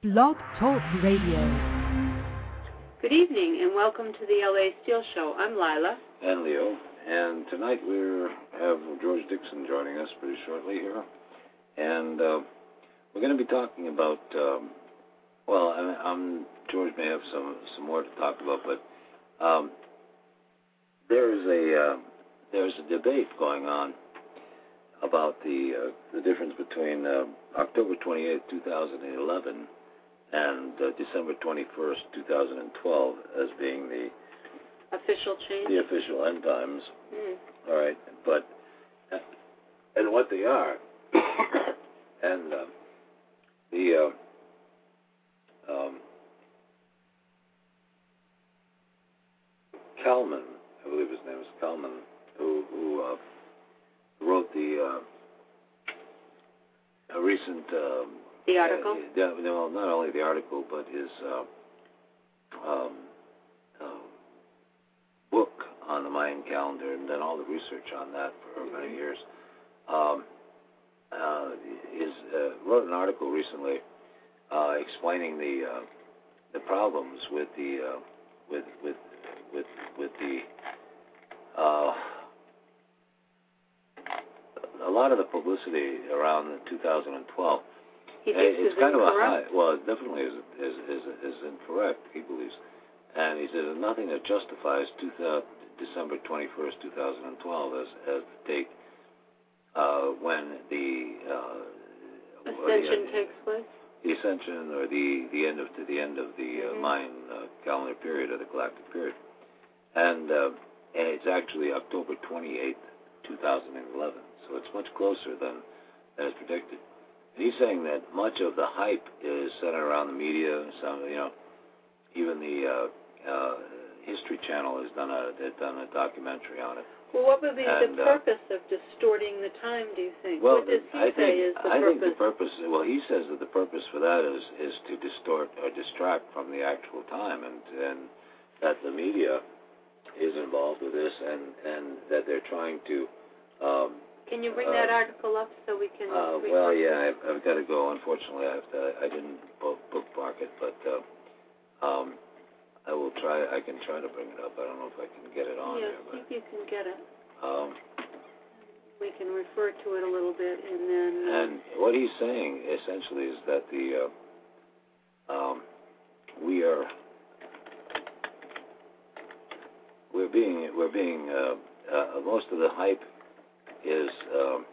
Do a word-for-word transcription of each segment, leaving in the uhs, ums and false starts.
Blog Talk Radio. Good evening and welcome to the L A Steel Show. I'm Lila. And Leo. And tonight we have George Dixon joining us pretty shortly here. And uh, we're going to be talking about, um, well, I, I'm, George may have some, some more to talk about, but um, there is a uh, there's a debate going on about the uh, the difference between uh, October twenty-eighth, two thousand eleven and uh, December twenty-first, two thousand twelve as being the official change, the official end times. Mm. All right, but uh, and what they are, and uh, the uh, um, Kalman, I believe his name is Kalman, who who uh, wrote the uh, a recent. Um, The article? Uh, no, not only the article, but his uh, um, uh, book on the Mayan calendar, and done all the research on that for mm-hmm. many years. Um, uh, his, uh, wrote an article recently uh, explaining the uh, the problems with the uh, with with with with the uh, a lot of the publicity around two thousand twelve. He thinks it's is kind incorrect. of a high, well, it definitely is, is is is incorrect. He believes, and he says nothing that justifies two thousand, December twenty-first, two thousand twelve as as the date uh, when the uh, ascension the, takes place. The ascension, or the, the end of to the end of the mm-hmm. uh, Mayan uh, calendar period, or the galactic period, and uh, and it's actually October twenty-eighth, two thousand eleven. So it's much closer than than is predicted. He's saying that much of the hype is centered around the media. Some, you know, even the uh, uh, History Channel has done a they've done a documentary on it. Well, what would be and, the purpose uh, of distorting the time? Do you think? Well, what does he I say think, is the I purpose? think the purpose. Well, he says that the purpose for that is is to distort or distract from the actual time, and and that the media is involved with this, and and that they're trying to. Um, Can you bring uh, that article up so we can? Uh, well, yeah, I've, I've got to go. Unfortunately, I have to. I didn't book, bookmark it, but uh, um, I will try. I can try to bring it up. I don't know if I can get it on yeah, there. see if you can get it. Um, we can refer to it a little bit, and then. Uh, and what he's saying essentially is that the uh, um, we are we're being we're being uh, uh, most of the hype is um,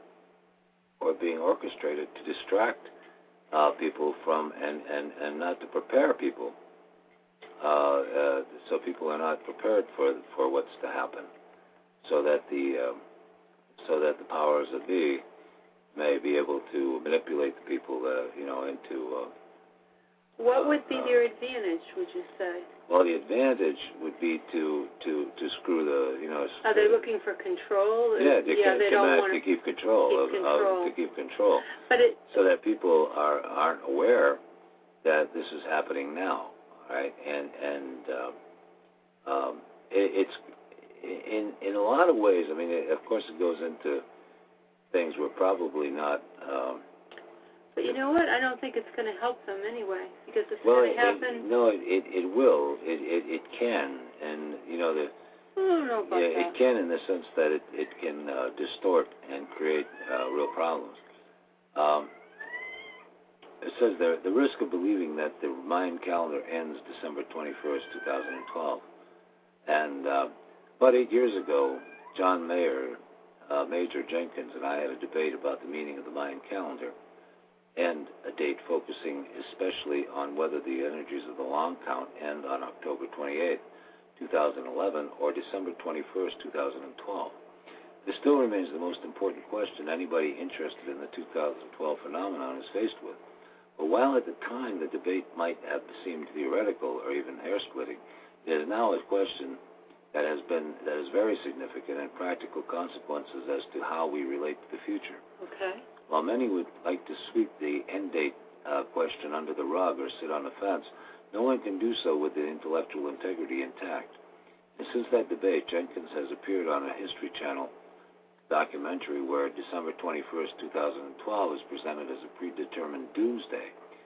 or being orchestrated to distract uh, people from and, and, and not to prepare people, uh, uh, so people are not prepared for for what's to happen, so that the um, so that the powers that be may be able to manipulate the people, uh, you know, into. Uh, what would be uh, their advantage? Would you say? Well, the advantage would be to, to, to screw the, you know... Are they looking for control? Yeah, to, yeah, keep, they don't want to keep control, keep of, control. Of, to keep control. But it, so that people are, aren't aware that this is happening now, right? And, and um, um, it, it's, in, in a lot of ways, I mean, it, of course it goes into things we're probably not... Um, But you know what? I don't think it's going to help them anyway, because it's well, going to happen. It, no, it, it it will. It, it it can, and you know the. I don't know about yeah, that. it can in the sense that it it can uh, distort and create uh, real problems. Um, it says there the risk of believing that the Mayan calendar ends December twenty-first, two thousand twelve, and uh, about eight years ago, John Mayer, uh, Major Jenkins, and I had a debate about the meaning of the Mayan calendar. And a date focusing especially on whether the energies of the long count end on October twenty-eighth, two thousand eleven, or December twenty-first, two thousand twelve. This still remains the most important question anybody interested in the two thousand twelve phenomenon is faced with. But while at the time the debate might have seemed theoretical or even hair-splitting, it is now a question that has been that has very significant and practical consequences as to how we relate to the future. Okay. While many would like to sweep the end date uh, question under the rug or sit on the fence, no one can do so with the intellectual integrity intact. And since that debate, Jenkins has appeared on a History Channel documentary where December twenty-first, two thousand twelve is presented as a predetermined doomsday, when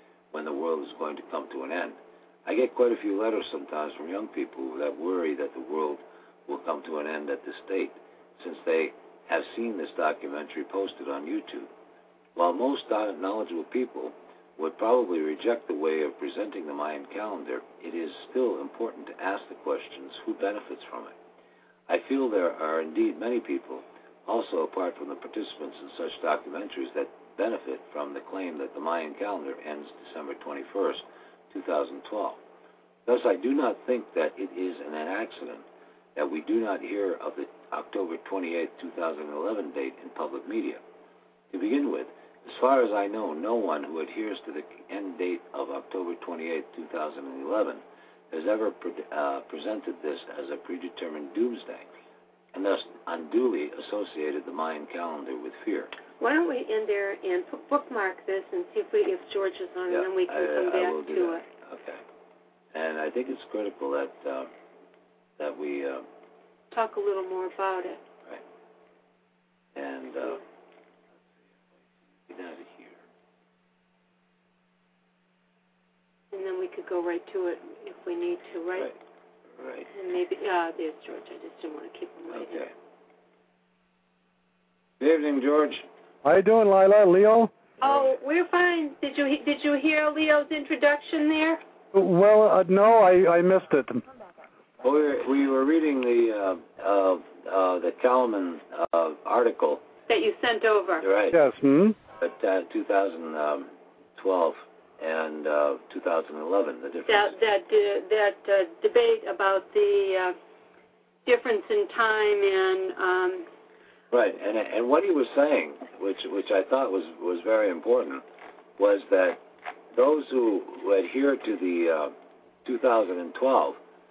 when the world is going to come to an end. I get quite a few letters sometimes from young people that worry that the world will come to an end at this date, since they have seen this documentary posted on YouTube. While most knowledgeable people would probably reject the way of presenting the Mayan calendar, it is still important to ask the questions, who benefits from it? I feel there are indeed many people, also apart from the participants in such documentaries, that benefit from the claim that the Mayan calendar ends December twenty-first, two thousand twelve. Thus, I do not think that it is an accident that we do not hear of the October twenty-eighth, two thousand eleven date in public media. To begin with, as far as I know, no one who adheres to the end date of October twenty-eighth, two thousand eleven has ever pre- uh, presented this as a predetermined doomsday, and thus unduly associated the Mayan calendar with fear. Why don't we end there and bookmark this and see if we if George is on, yeah, and then we can I, come I back will do to that. it. Okay. And I think it's critical that uh, that we uh, talk a little more about it. Right. And uh, get out of here. And then we could go right to it if we need to, right? Right. Right. And maybe, ah, there's George. I just didn't want to keep him waiting. Okay. Good evening, George. How you doing, Lila? Leo? Oh, we're fine. Did you did you hear Leo's introduction there? Well, uh, no, I, I missed it. Well, we were, we were reading the uh, uh, uh, the Kalman uh, article that you sent over. Right. Yes. Hmm. But uh, two thousand twelve and uh, two thousand eleven, the difference. That that uh, that uh, debate about the uh, difference in time and. Um, Right, and and what he was saying, which which I thought was, was very important, was that those who, who adhere to the uh, two thousand twelve,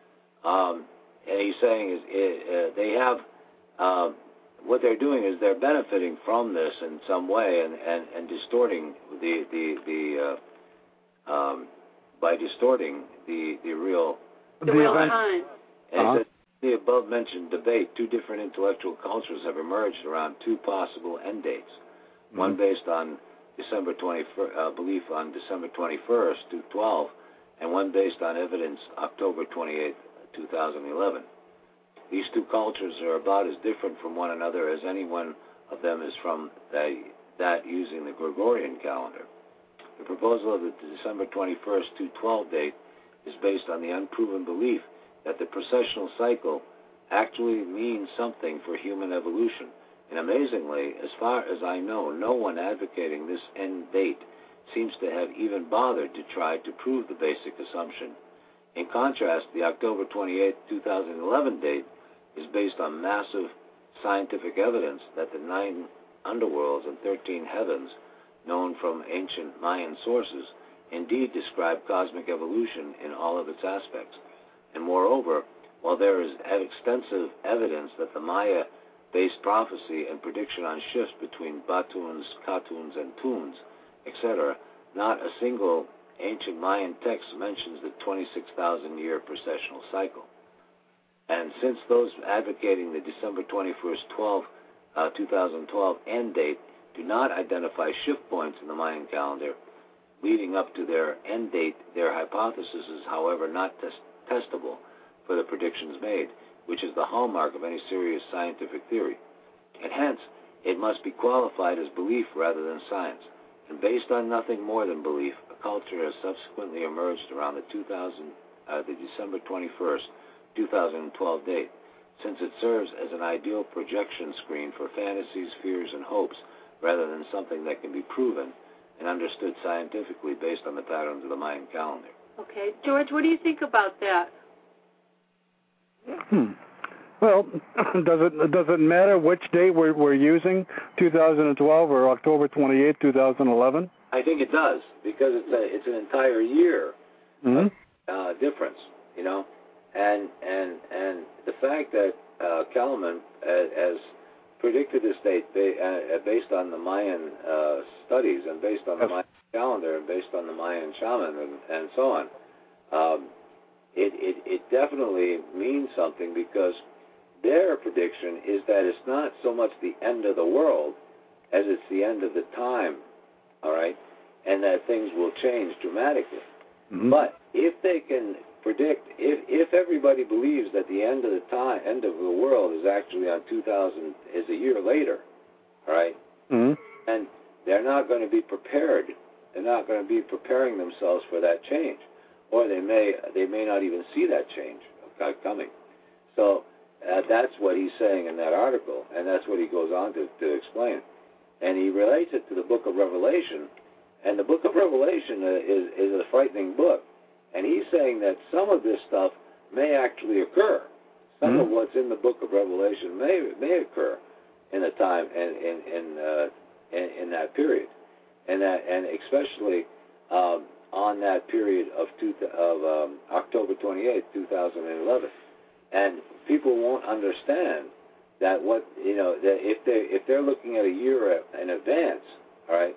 um, and he's saying is uh, they have uh, what they're doing is they're benefiting from this in some way and, and, and distorting the the the uh, um, by distorting the the real the real time. And uh-huh. the above-mentioned debate, two different intellectual cultures have emerged around two possible end dates. Mm-hmm. One based on December twenty-first, uh, belief on December twenty-first, two twelve, and one based on evidence October twenty-eighth, two thousand eleven. These two cultures are about as different from one another as any one of them is from the, that using the Gregorian calendar. The proposal of the December twenty-first, two twelve date is based on the unproven belief that the precessional cycle actually means something for human evolution. And amazingly, as far as I know, no one advocating this end date seems to have even bothered to try to prove the basic assumption. In contrast, the October twenty-eighth, two thousand eleven date is based on massive scientific evidence that the nine underworlds and thirteen heavens, known from ancient Mayan sources, indeed describe cosmic evolution in all of its aspects. And moreover, while there is extensive evidence that the Maya-based prophecy and prediction on shifts between Batuns, Katuns, and Tuns, et cetera, not a single ancient Mayan text mentions the twenty-six thousand year precessional cycle. And since those advocating the December twenty-first, two thousand twelve end date do not identify shift points in the Mayan calendar leading up to their end date, their hypothesis is, however, not test- testable for the predictions made, which is the hallmark of any serious scientific theory. And hence, it must be qualified as belief rather than science. And based on nothing more than belief, a culture has subsequently emerged around the two thousand, uh, the December twenty-first, two thousand twelve date, since it serves as an ideal projection screen for fantasies, fears, and hopes, rather than something that can be proven and understood scientifically based on the patterns of the Mayan calendar. Okay. George, what do you think about that? Hmm. Well, does it does it matter which date we're, we're using, two thousand twelve or October twenty-eighth, two thousand eleven? I think it does, because it's a, it's an entire year mm-hmm. of, uh, difference, you know, and and and the fact that uh, Kalman uh, has predicted this date uh, based on the Mayan uh, studies and based on the Mayan calendar and based on the Mayan shaman and, and so on, um, it, it, it definitely means something, because their prediction is that it's not so much the end of the world as it's the end of the time, all right? and that things will change dramatically. Mm-hmm. But if they can predict, if if everybody believes that the end of the time, end of the world is actually on two thousand, is a year later, all right, mm-hmm. and they're not going to be prepared. They're not going to be preparing themselves for that change, or they may they may not even see that change coming. So uh, that's what he's saying in that article, and that's what he goes on to, to explain. And he relates it to the Book of Revelation, and the Book of Revelation uh, is is a frightening book. And he's saying that some of this stuff may actually occur. Some mm-hmm. of what's in the Book of Revelation may may occur in the time and in in, uh, in in that period, and that and especially um, on that period of two, of um, October twenty-eighth, two thousand eleven. And people won't understand that what you know that if they if they're looking at a year in advance, all right.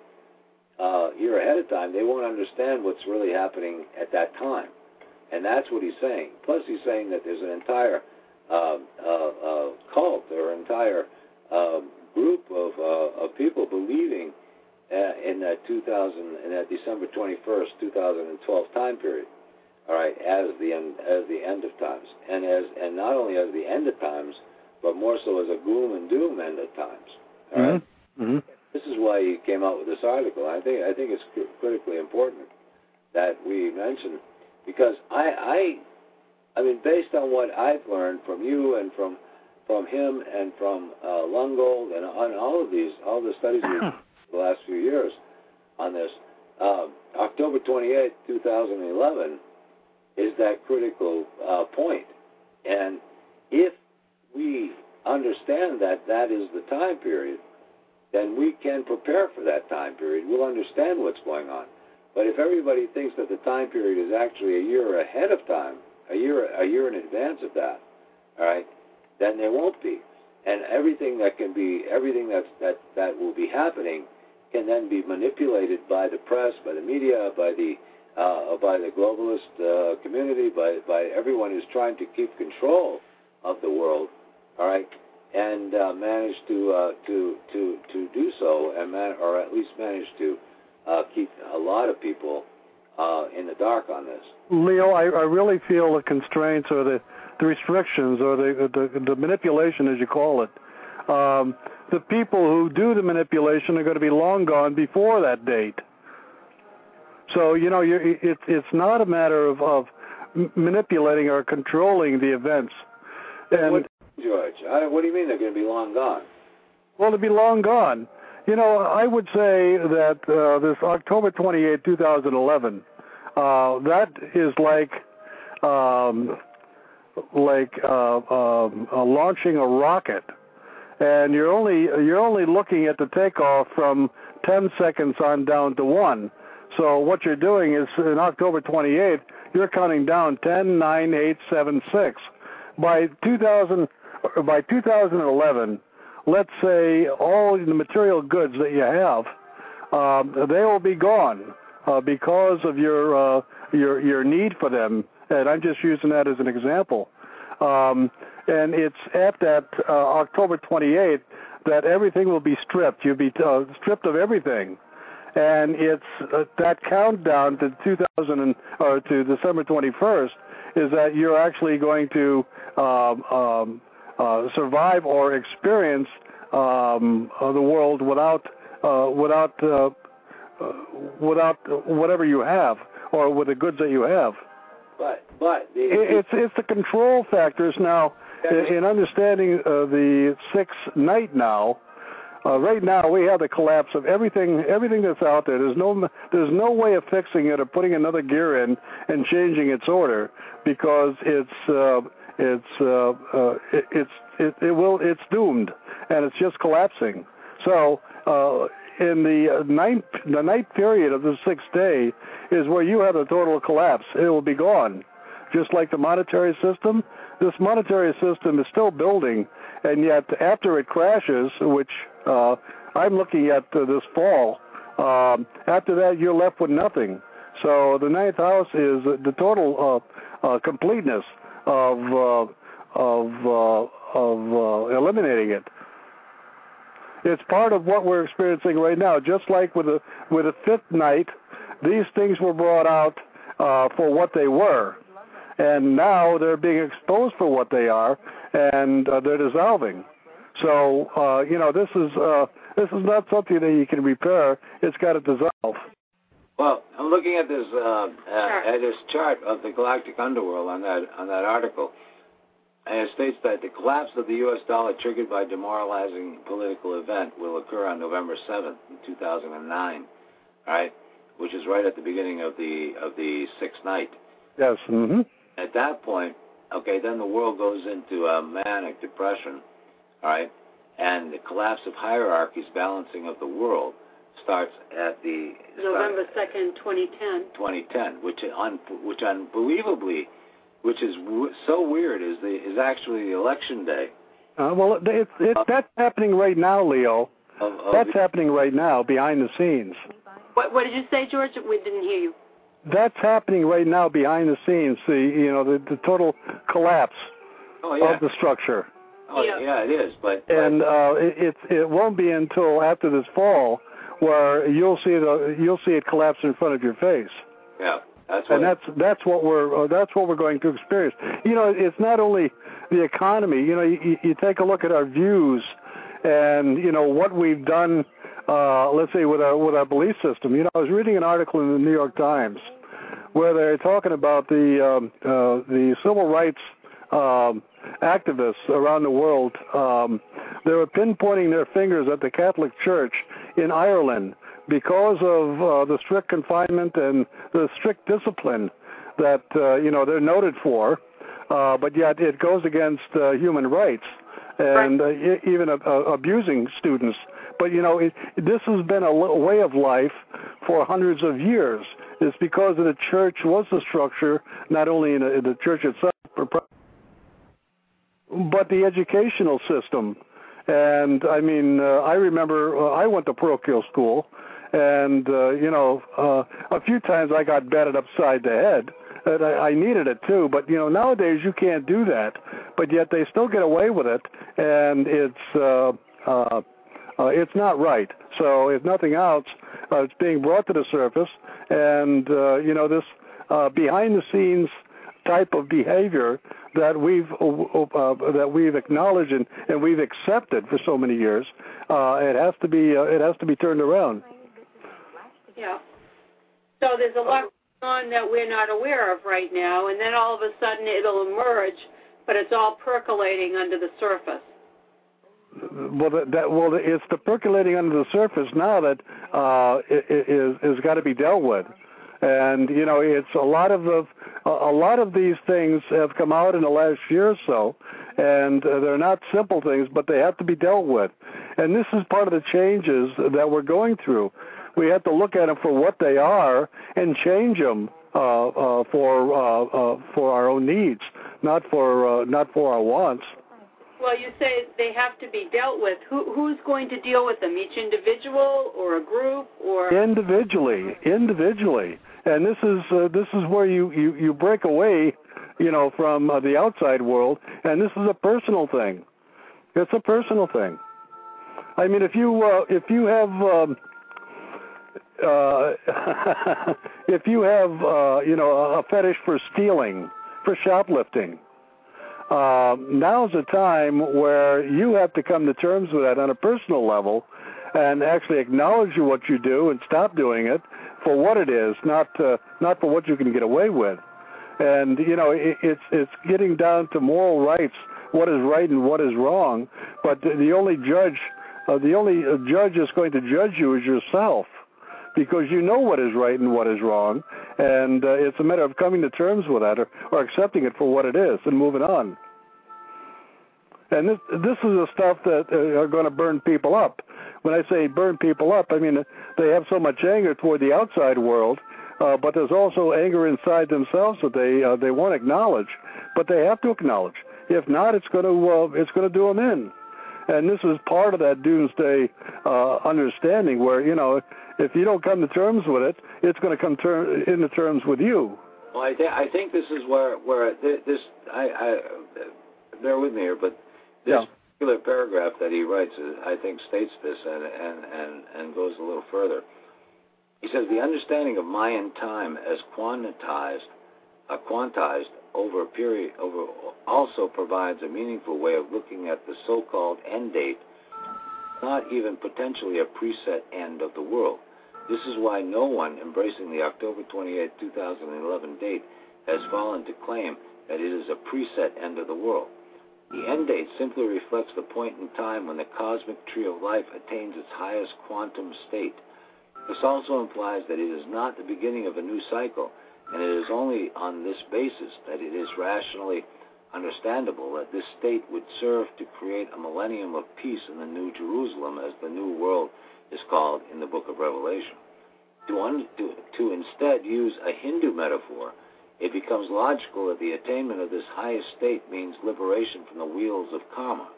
Uh, year ahead of time, they won't understand what's really happening at that time. And that's what he's saying. Plus, he's saying that there's an entire uh, uh, uh, cult or entire uh, group of, uh, of people believing uh, in that two thousand, in that December twenty-first, two thousand twelve time period, all right, as the end, as the end of times, and as and not only as the end of times, but more so as a gloom and doom end of times. All right. Mm-hmm. Mm-hmm. This is why he came out with this article. I think I think it's cr- critically important that we mention, because I, I I mean, based on what I've learned from you and from from him and from uh, Lungold and on all of these, all the studies we've done the last few years on this, uh, October twenty-eighth, two thousand eleven is that critical uh, point. And if we understand that that is the time period, then we can prepare for that time period. We'll understand what's going on. But if everybody thinks that the time period is actually a year ahead of time, a year a year in advance of that, all right, then there won't be. And everything that can be, everything that's, that that will be happening can then be manipulated by the press, by the media, by the uh, by the globalist uh, community, by by everyone who's trying to keep control of the world, all right, and uh, manage to uh, to to to do so, and man, or at least manage to uh, keep a lot of people uh, in the dark on this. Leo, I, I really feel the constraints or the, the restrictions or the, the the manipulation, as you call it. Um, the people who do the manipulation are going to be long gone before that date. So you know, you're, it, it's not a matter of, of manipulating or controlling the events. And what, George, I, what do you mean they're going to be long gone? Well, to be long gone. You know, I would say that uh, this October twenty-eighth, two thousand eleven, uh, that is like um, like uh, um, uh, launching a rocket, and you're only you're only looking at the takeoff from ten seconds on down to one. So what you're doing is in October twenty-eighth, you're counting down ten, nine, eight, seven, six. By two thousand, by two thousand eleven. Let's say all the material goods that you have, um, they will be gone uh, because of your uh, your your need for them. And I'm just using that as an example. Um, and it's at that uh, October twenty-eighth that everything will be stripped. You'll be uh, stripped of everything. And it's uh, that countdown to two thousand or to December twenty-first is that you're actually going to um, um, Uh, survive or experience um, uh, the world without uh, without uh, uh, without whatever you have or with the goods that you have. But but the, it's it's the control factors now in, in understanding uh, the sixth night now. Uh, right now we have the collapse of everything everything that's out there. There's no there's no way of fixing it or putting another gear in and changing its order because it's. Uh, It's uh, uh, it, it's it, it will it's doomed, and it's just collapsing. So uh, in the ninth the ninth period of the sixth day is where you have a total collapse. It will be gone, just like the monetary system. This monetary system is still building, and yet after it crashes, which uh, I'm looking at uh, this fall, um, after that you're left with nothing. So the ninth house is the total uh, uh, completeness of uh, of uh, of uh, eliminating it. It's part of what we're experiencing right now. Just like with the with the fifth night, these things were brought out uh, for what they were, and now they're being exposed for what they are, and uh, they're dissolving. So uh, you know, this is uh, this is not something that you can repair. It's got to dissolve. Well, I'm looking at this uh, uh, at this chart of the galactic underworld on that on that article, and it states that the collapse of the U S dollar triggered by demoralizing political event will occur on November seventh, two thousand nine, right? Which is right at the beginning of the of the sixth night. Yes. Mm-hmm. At that point, okay, then the world goes into a manic depression, all right, and the collapse of hierarchies, balancing of the world starts at the November second, twenty ten. twenty ten, which un, which unbelievably, which is w- so weird, is the is actually the election day. Uh, well, it, it, it, that's happening right now, Leo. Of, of that's the, happening right now, behind the scenes. What, what did you say, George? We didn't hear you. That's happening right now, behind the scenes. The you know the, the total collapse oh, yeah. of the structure. Oh yeah, yeah it is. But, but and uh, it, it it won't be until after this fall where you'll see the you'll see it collapse in front of your face. Yeah, that's what and that's that's what we're uh, that's what we're going to experience. You know, it's not only the economy. You know, you, you take a look at our views, and you know what we've done. Uh, let's say with our with our belief system. You know, I was reading an article in the New York Times where they're talking about the um, uh, the civil rights um, activists around the world. Um, they were pinpointing their fingers at the Catholic Church in Ireland because of uh, the strict confinement and the strict discipline that uh, you know they're noted for, uh, but yet it goes against uh, human rights and uh, even uh, abusing students. But you know, it, this has been a way of life for hundreds of years. It's because of the church was the structure, not only in, a, in the church itself, but the educational system. And I mean, uh, I remember uh, I went to parochial school, and uh, you know, uh, a few times I got batted upside the head. And I, I needed it too, but you know, nowadays you can't do that. But yet they still get away with it, and it's uh, uh, uh, it's not right. So if nothing else, uh, it's being brought to the surface, and uh, you know, this uh, behind-the-scenes type of behavior that we've uh, that we've acknowledged and, and we've accepted for so many years, uh, it has to be uh, it has to be turned around. Yeah. So there's a lot going on that we're not aware of right now, and then all of a sudden it'll emerge, but it's all percolating under the surface. Well, that, that well, it's the percolating under the surface now that uh, is is got to be dealt with. And you know, it's a lot of the a lot of these things have come out in the last year or so, and uh, they're not simple things, but they have to be dealt with. And this is part of the changes that we're going through. We have to look at them for what they are and change them uh, uh, for uh, uh, for our own needs, not for uh, not for our wants. Well, you say they have to be dealt with. Who, who's going to deal with them? Each individual or a group or individually, individually. And this is uh, this is where you, you, you break away, you know, from uh, the outside world, and this is a personal thing. It's a personal thing. I mean, if you uh, if you have um, uh, if you have uh, you know a fetish for stealing, for shoplifting. Uh, now's a time where you have to come to terms with that on a personal level and actually acknowledge what you do and stop doing it for what it is, not uh, not for what you can get away with. And, you know, it, it's it's getting down to moral rights, what is right and what is wrong. But the, the only judge, uh, the only judge that's going to judge you is yourself, because you know what is right and what is wrong, and uh, it's a matter of coming to terms with that or, or accepting it for what it is and moving on. And this this is the stuff that uh, are going to burn people up. When I say burn people up, I mean they have so much anger toward the outside world, uh, but there's also anger inside themselves that they uh, they won't acknowledge, but they have to acknowledge. If not, it's going to uh, it's going to do them in. And this is part of that doomsday uh, understanding where, you know, if you don't come to terms with it, it's going to come ter- into terms with you. Well, I, th- I think this is where where this I, I bear with me here, but this yeah. particular paragraph that he writes, I think, states this and, and, and, and goes a little further. He says, the understanding of Mayan time as quantized, uh, quantized over a period over also provides a meaningful way of looking at the so-called end date, not even potentially a preset end of the world. This is why no one embracing the October twenty-eighth, two thousand eleven date has fallen to claim that it is a preset end of the world. The end date simply reflects the point in time when the cosmic tree of life attains its highest quantum state. This also implies that it is not the beginning of a new cycle, and it is only on this basis that it is rationally understandable that this state would serve to create a millennium of peace in the New Jerusalem, as the New World is called in the Book of Revelation. To, un- to, to instead use a Hindu metaphor, it becomes logical that the attainment of this highest state means liberation from the wheels of karma.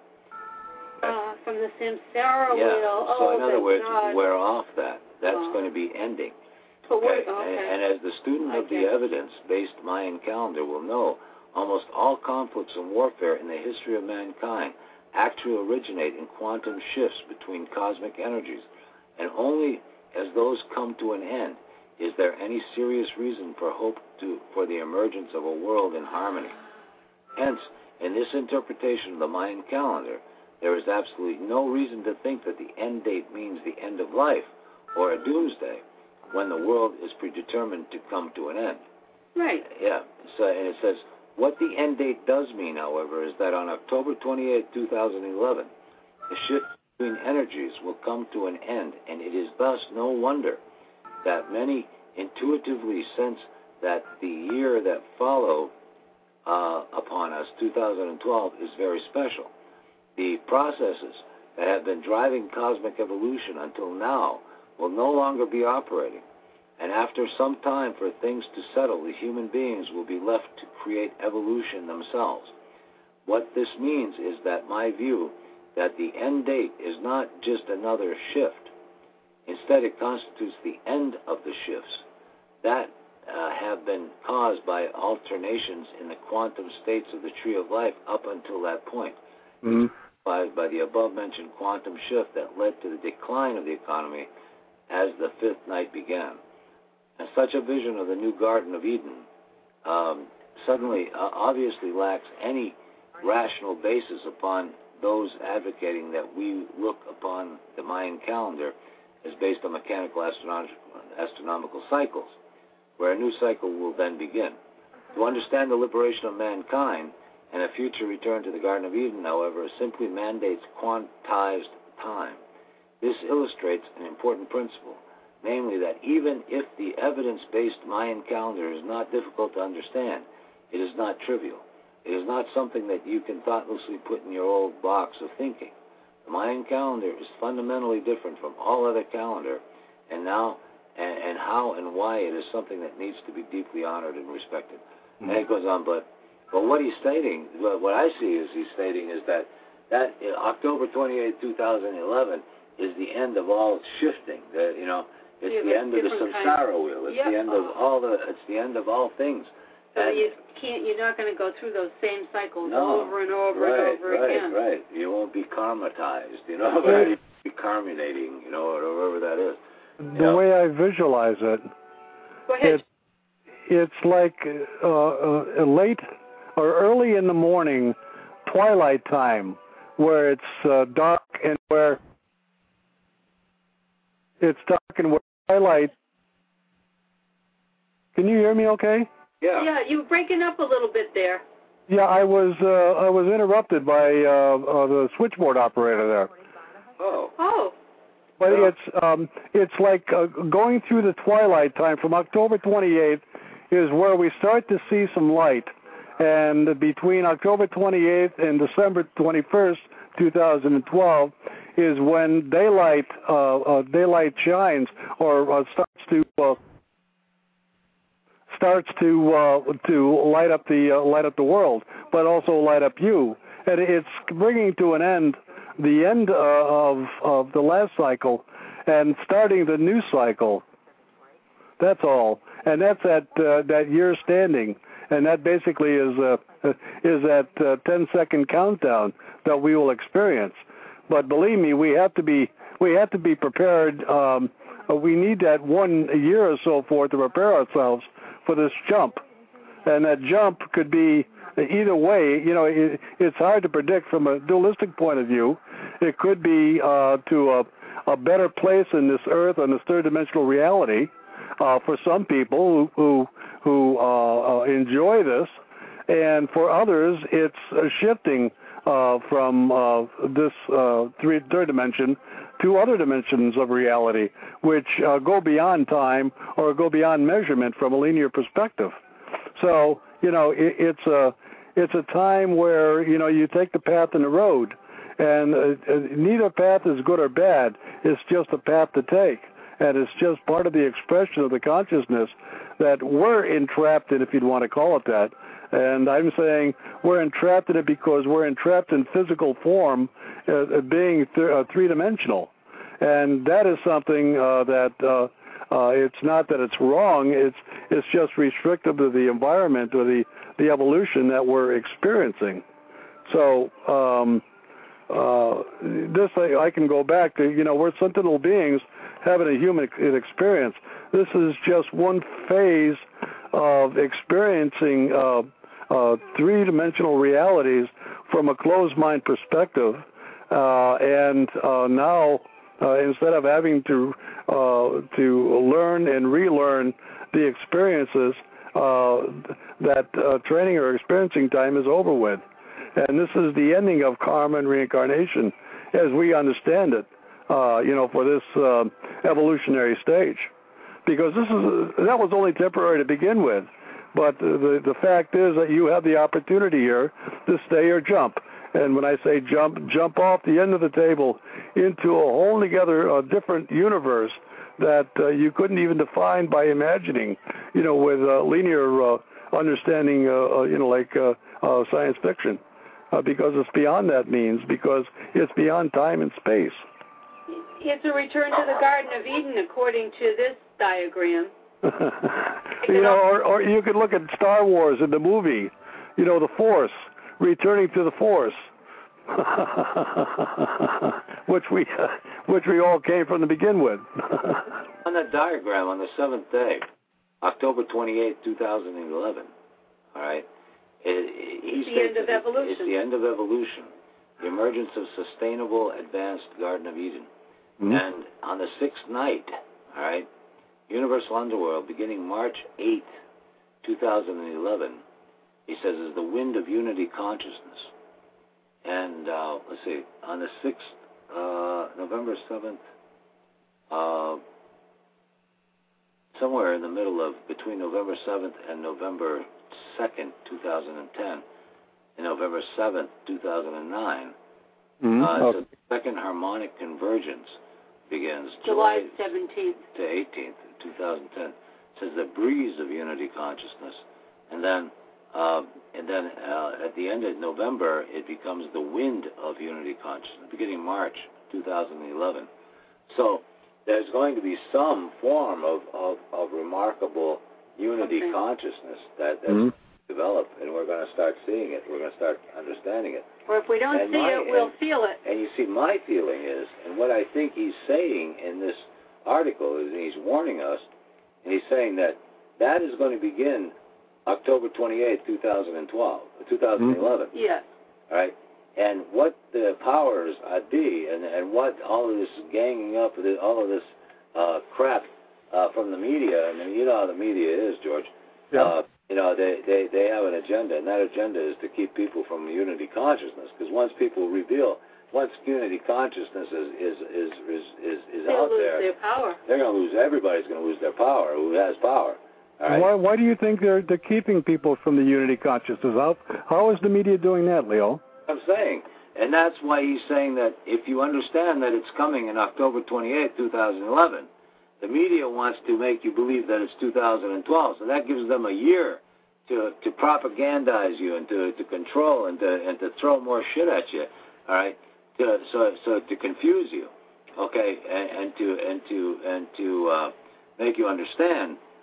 Uh, from the samsara yeah. wheel. So oh, in other words, God. we're off that. That's oh. going to be ending. Okay. Okay. okay. And, and as the student of okay. the evidence-based Mayan calendar will know, almost all conflicts and warfare in the history of mankind actually originate in quantum shifts between cosmic energies, and only as those come to an end is there any serious reason for hope to, for the emergence of a world in harmony. Hence, in this interpretation of the Mayan calendar, there is absolutely no reason to think that the end date means the end of life or a doomsday when the world is predetermined to come to an end. Right. Yeah. So, and it says, what the end date does mean, however, is that on October twenty-eighth, two thousand eleven, the shift between energies will come to an end, and it is thus no wonder that many intuitively sense that the year that followed uh, upon us, two thousand twelve, is very special. The processes that have been driving cosmic evolution until now will no longer be operating, and after some time for things to settle, the human beings will be left to create evolution themselves. What this means is that my view that the end date is not just another shift. Instead, it constitutes the end of the shifts that uh, have been caused by alternations in the quantum states of the tree of life up until that point, mm-hmm. by, by the above-mentioned quantum shift that led to the decline of the economy as the fifth night began. And such a vision of the new Garden of Eden um, suddenly uh, obviously lacks any rational basis upon those advocating that we look upon the Mayan calendar as based on mechanical astronomical, astronomical cycles, where a new cycle will then begin. To understand the liberation of mankind and a future return to the Garden of Eden, however, simply mandates quantized time. This illustrates an important principle, namely that even if the evidence-based Mayan calendar is not difficult to understand, it is not trivial. It is not something that you can thoughtlessly put in your old box of thinking. The Mayan calendar is fundamentally different from all other calendar, and now and, and how and why it is something that needs to be deeply honored and respected. Mm-hmm. And it goes on, but but what he's stating, what I see is he's stating is that that October twenty-eighth, two thousand eleven is the end of all shifting. That you know, it's yeah, the end of the samsara kind. wheel. It's yep. the end of all the. It's the end of all things. So and you can't. You're not going to go through those same cycles no, over and over right, and over right, again. Right, right. You won't be karmatized. You know, right. You'll be carminating. You know, or whatever that is. The you know? way I visualize it, Go ahead. It, it's like uh, uh, late or early in the morning, twilight time, where it's uh, dark and where it's dark and where twilight. Can you hear me? Okay. Yeah. Yeah, you were breaking up a little bit there. Yeah, I was uh, I was interrupted by uh, uh, the switchboard operator there. Oh. Oh. But yeah. it's um, it's like uh, going through the twilight time from October twenty-eighth is where we start to see some light, and between October twenty-eighth and December twenty-first, two thousand twelve, is when daylight uh, uh, daylight shines or uh, starts to. Uh, starts to uh, to light up the uh, light up the world, but also light up you, and it's bringing to an end the end uh, of of the last cycle, and starting the new cycle. That's all, and that's at uh, that year standing, and that basically is uh, is that uh, ten second countdown that we will experience. But believe me, we have to be we have to be prepared. Um, we need that one year or so forth to prepare ourselves for this jump, and that jump could be either way. You know, it, it's hard to predict from a dualistic point of view. It could be uh, to a, a better place in this earth, on this third dimensional reality, uh, for some people who who, who uh, uh, enjoy this, and for others, it's uh, shifting uh, from uh, this uh, three, third dimension to other dimensions of reality, which uh, go beyond time or go beyond measurement from a linear perspective. So, you know, it, it's a it's a time where, you know, you take the path and the road, and uh, neither path is good or bad. It's just a path to take, and it's just part of the expression of the consciousness that we're entrapped in, if you'd want to call it that. And I'm saying we're entrapped in it because we're entrapped in physical form, uh, being th- uh, three-dimensional. And that is something uh, that uh, uh, it's not that it's wrong, it's it's just restrictive to the environment or the, the evolution that we're experiencing. So um, uh, this, I, I can go back to, you know, we're sentinel beings having a human experience. This is just one phase of experiencing uh, uh, three-dimensional realities from a closed mind perspective, uh, and uh, now uh, instead of having to uh, to learn and relearn the experiences, uh, that uh, training or experiencing time is over with, and this is the ending of karma and reincarnation as we understand it. Uh, you know, for this uh, evolutionary stage, because this is that was only temporary to begin with. But the the fact is that you have the opportunity here to stay or jump. And when I say jump, jump off the end of the table into a whole together uh, different universe that uh, you couldn't even define by imagining, you know, with uh, linear uh, understanding, uh, uh, you know, like uh, uh, science fiction, uh, because it's beyond that means, because it's beyond time and space. It's a return to the Garden of Eden, according to this diagram. You know, or, or you could look at Star Wars in the movie, you know, the Force, returning to the Force, which we uh, which we all came from to begin with. On that diagram, on the seventh day, October twenty-eighth, two thousand eleven, all right, it, it, he it's the end of evolution. It's the end of evolution, the emergence of sustainable, advanced Garden of Eden. Mm-hmm. And on the sixth night, all right, Universal Underworld, beginning March eighth, two thousand eleven, he says, is the wind of unity consciousness. And uh, let's see, on the sixth, uh, November seventh, uh, somewhere in the middle of, between November seventh and November second, two thousand ten, and November seventh, two thousand nine, mm-hmm. uh, okay. So the second harmonic convergence begins July seventeenth to eighteenth, two thousand ten. It says the breeze of unity consciousness, and then uh, and then uh, at the end of November it becomes the wind of unity consciousness, beginning March two thousand eleven. So there's going to be some form of, of, of remarkable unity okay. consciousness that that's mm-hmm. developed, and we're going to start seeing it. We're going to start understanding it. Or if we don't and see my, it, we'll and, feel it. And you see, my feeling is, and what I think he's saying in this article is, he's warning us, and he's saying that that is going to begin October twenty-eighth, two thousand twelve, two thousand eleven. Mm-hmm. Yes. All right. And what the powers be, and, and what all of this ganging up, all of this uh, crap uh, from the media. I mean, you know how the media is, George. Yeah. Uh, You know, they, they, they have an agenda, and that agenda is to keep people from unity consciousness. Because once people reveal, once unity consciousness is is is is is, is They'll out lose there, their power. They're going to lose. Everybody's going to lose their power. Who has power? All right? Why why do you think they're they're keeping people from the unity consciousness? How how is the media doing that, Leo? I'm saying, and that's why he's saying that if you understand that it's coming in October twenty-eighth, two thousand eleven. The media wants to make you believe that it's two thousand twelve, so that gives them a year to to propagandize you and to, to control and to and to throw more shit at you, all right? To, so so to confuse you, okay, and, and to and to and to uh, make you understand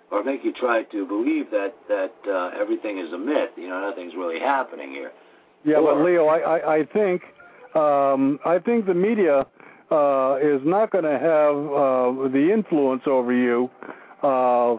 or make you try to believe that that uh, everything is a myth. You know, nothing's really happening here. Yeah, or, but Leo, I, I, I think um, I think the media uh, is not going to have uh, the influence over you uh,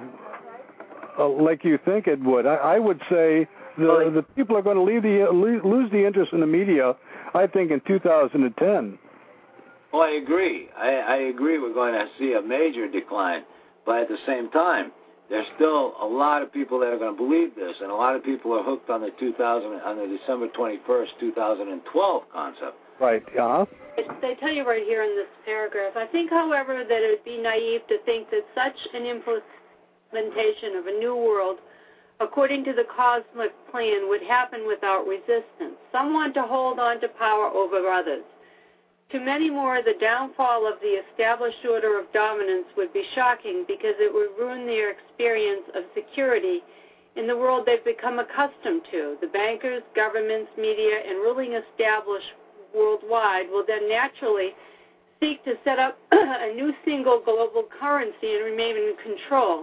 uh, like you think it would. I, I would say the the people are going to leave the lose the interest in the media. I think in two thousand ten. Well, I agree. I, I agree. We're going to see a major decline, but at the same time, there's still a lot of people that are going to believe this, and a lot of people are hooked on the two thousand on the December twenty-first, two thousand twelve concept. Right. Uh-huh. They tell you right here in this paragraph. I think, however, that it would be naive to think that such an implementation of a new world, according to the cosmic plan, would happen without resistance. Some want to hold on to power over others. To many more, the downfall of the established order of dominance would be shocking because it would ruin their experience of security in the world they've become accustomed to. The bankers, governments, media, and ruling establishment worldwide will then naturally seek to set up a new single global currency and remain in control,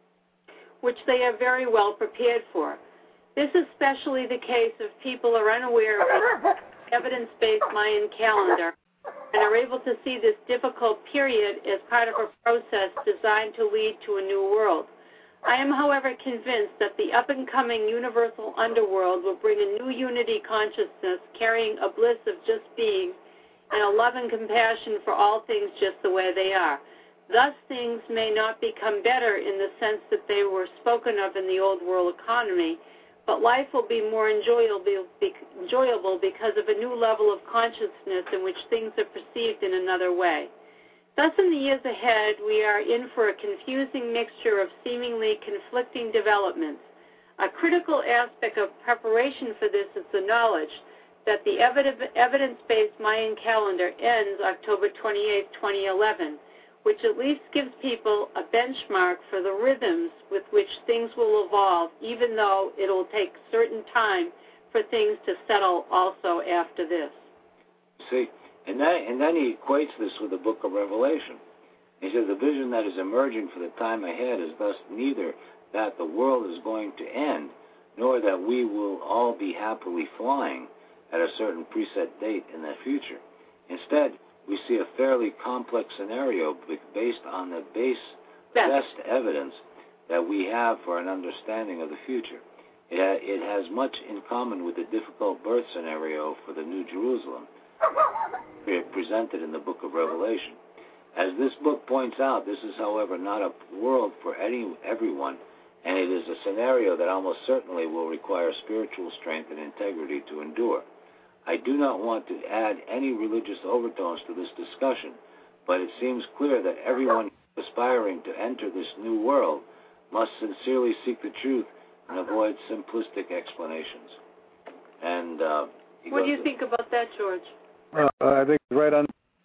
which they are very well prepared for. This is especially the case if people are unaware of the evidence-based Mayan calendar and are able to see this difficult period as part of a process designed to lead to a new world. I am, however, convinced that the up-and-coming universal underworld will bring a new unity consciousness carrying a bliss of just being and a love and compassion for all things just the way they are. Thus, things may not become better in the sense that they were spoken of in the old world economy, but life will be more enjoyable, enjoyable because of a new level of consciousness in which things are perceived in another way. Thus, in the years ahead, we are in for a confusing mixture of seemingly conflicting developments. A critical aspect of preparation for this is the knowledge that the evidence-based Mayan calendar ends October twenty-eighth, twenty eleven, which at least gives people a benchmark for the rhythms with which things will evolve, even though it will take certain time for things to settle also after this. See? And then, and then he equates this with the book of Revelation. He says the vision that is emerging for the time ahead is thus neither that the world is going to end, nor that we will all be happily flying at a certain preset date in the future. Instead, we see a fairly complex scenario based on the base, best evidence that we have for an understanding of the future. It, ha- it has much in common with the difficult birth scenario for the New Jerusalem, presented in the book of Revelation. As this book points out, this is, however, not a world for any everyone, and it is a scenario that almost certainly will require spiritual strength and integrity to endure. I do not want to add any religious overtones to this discussion, but it seems clear that everyone aspiring to enter this new world must sincerely seek the truth and avoid simplistic explanations. And uh, what do you think about that, George? Uh, I think he's right on.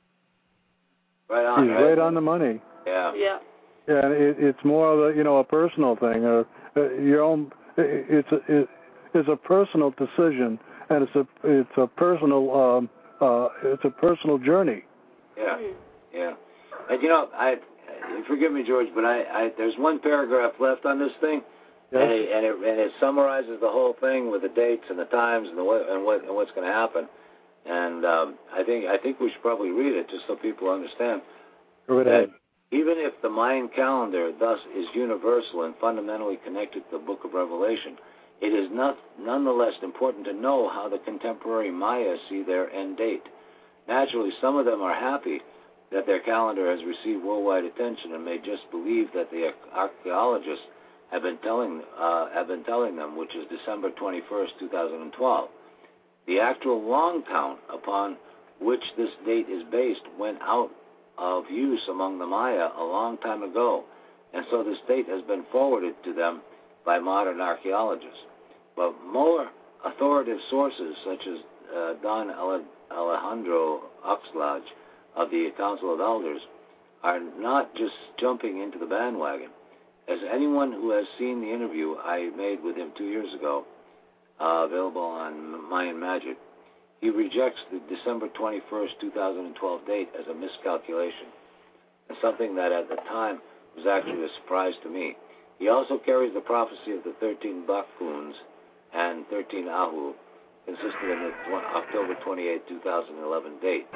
Right on. He's right? right on the money. Yeah. Yeah. Yeah, it, it's more of a you know a personal thing. Uh, uh, your own. It, it's a it, it's a personal decision, and it's a it's a personal um, uh, it's a personal journey. Yeah. Yeah. And you know, I forgive me, George, but I, I there's one paragraph left on this thing. Yes. And, it, and, it, and it summarizes the whole thing with the dates and the times and the and what and what's going to happen. And um, I think I think we should probably read it just so people understand Go that ahead. even if the Mayan calendar thus is universal and fundamentally connected to the Book of Revelation, it is not nonetheless important to know how the contemporary Maya see their end date. Naturally, some of them are happy that their calendar has received worldwide attention and may just believe that the archaeologists have been telling uh, have been telling them, which is December twenty-first, two thousand twelve. The actual long count upon which this date is based went out of use among the Maya a long time ago, and so this date has been forwarded to them by modern archaeologists. But more authoritative sources, such as uh, Don Alejandro Oxlade of the Council of Elders, are not just jumping into the bandwagon. As anyone who has seen the interview I made with him two years ago, uh, available on Mayan Magic, he rejects the December twenty-first, two thousand twelve date as a miscalculation, and something that at the time was actually a surprise to me. He also carries the prophecy of the thirteen Bakhuns and thirteen Ahu, consisting of the tw- October twenty-eighth, two thousand eleven date.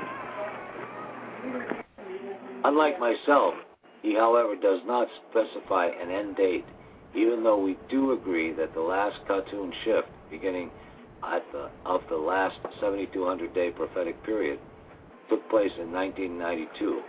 Unlike myself, he, however, does not specify an end date, even though we do agree that the last Khatun shift, beginning at the, of the last seventy-two hundred day prophetic period, took place in nineteen ninety-two.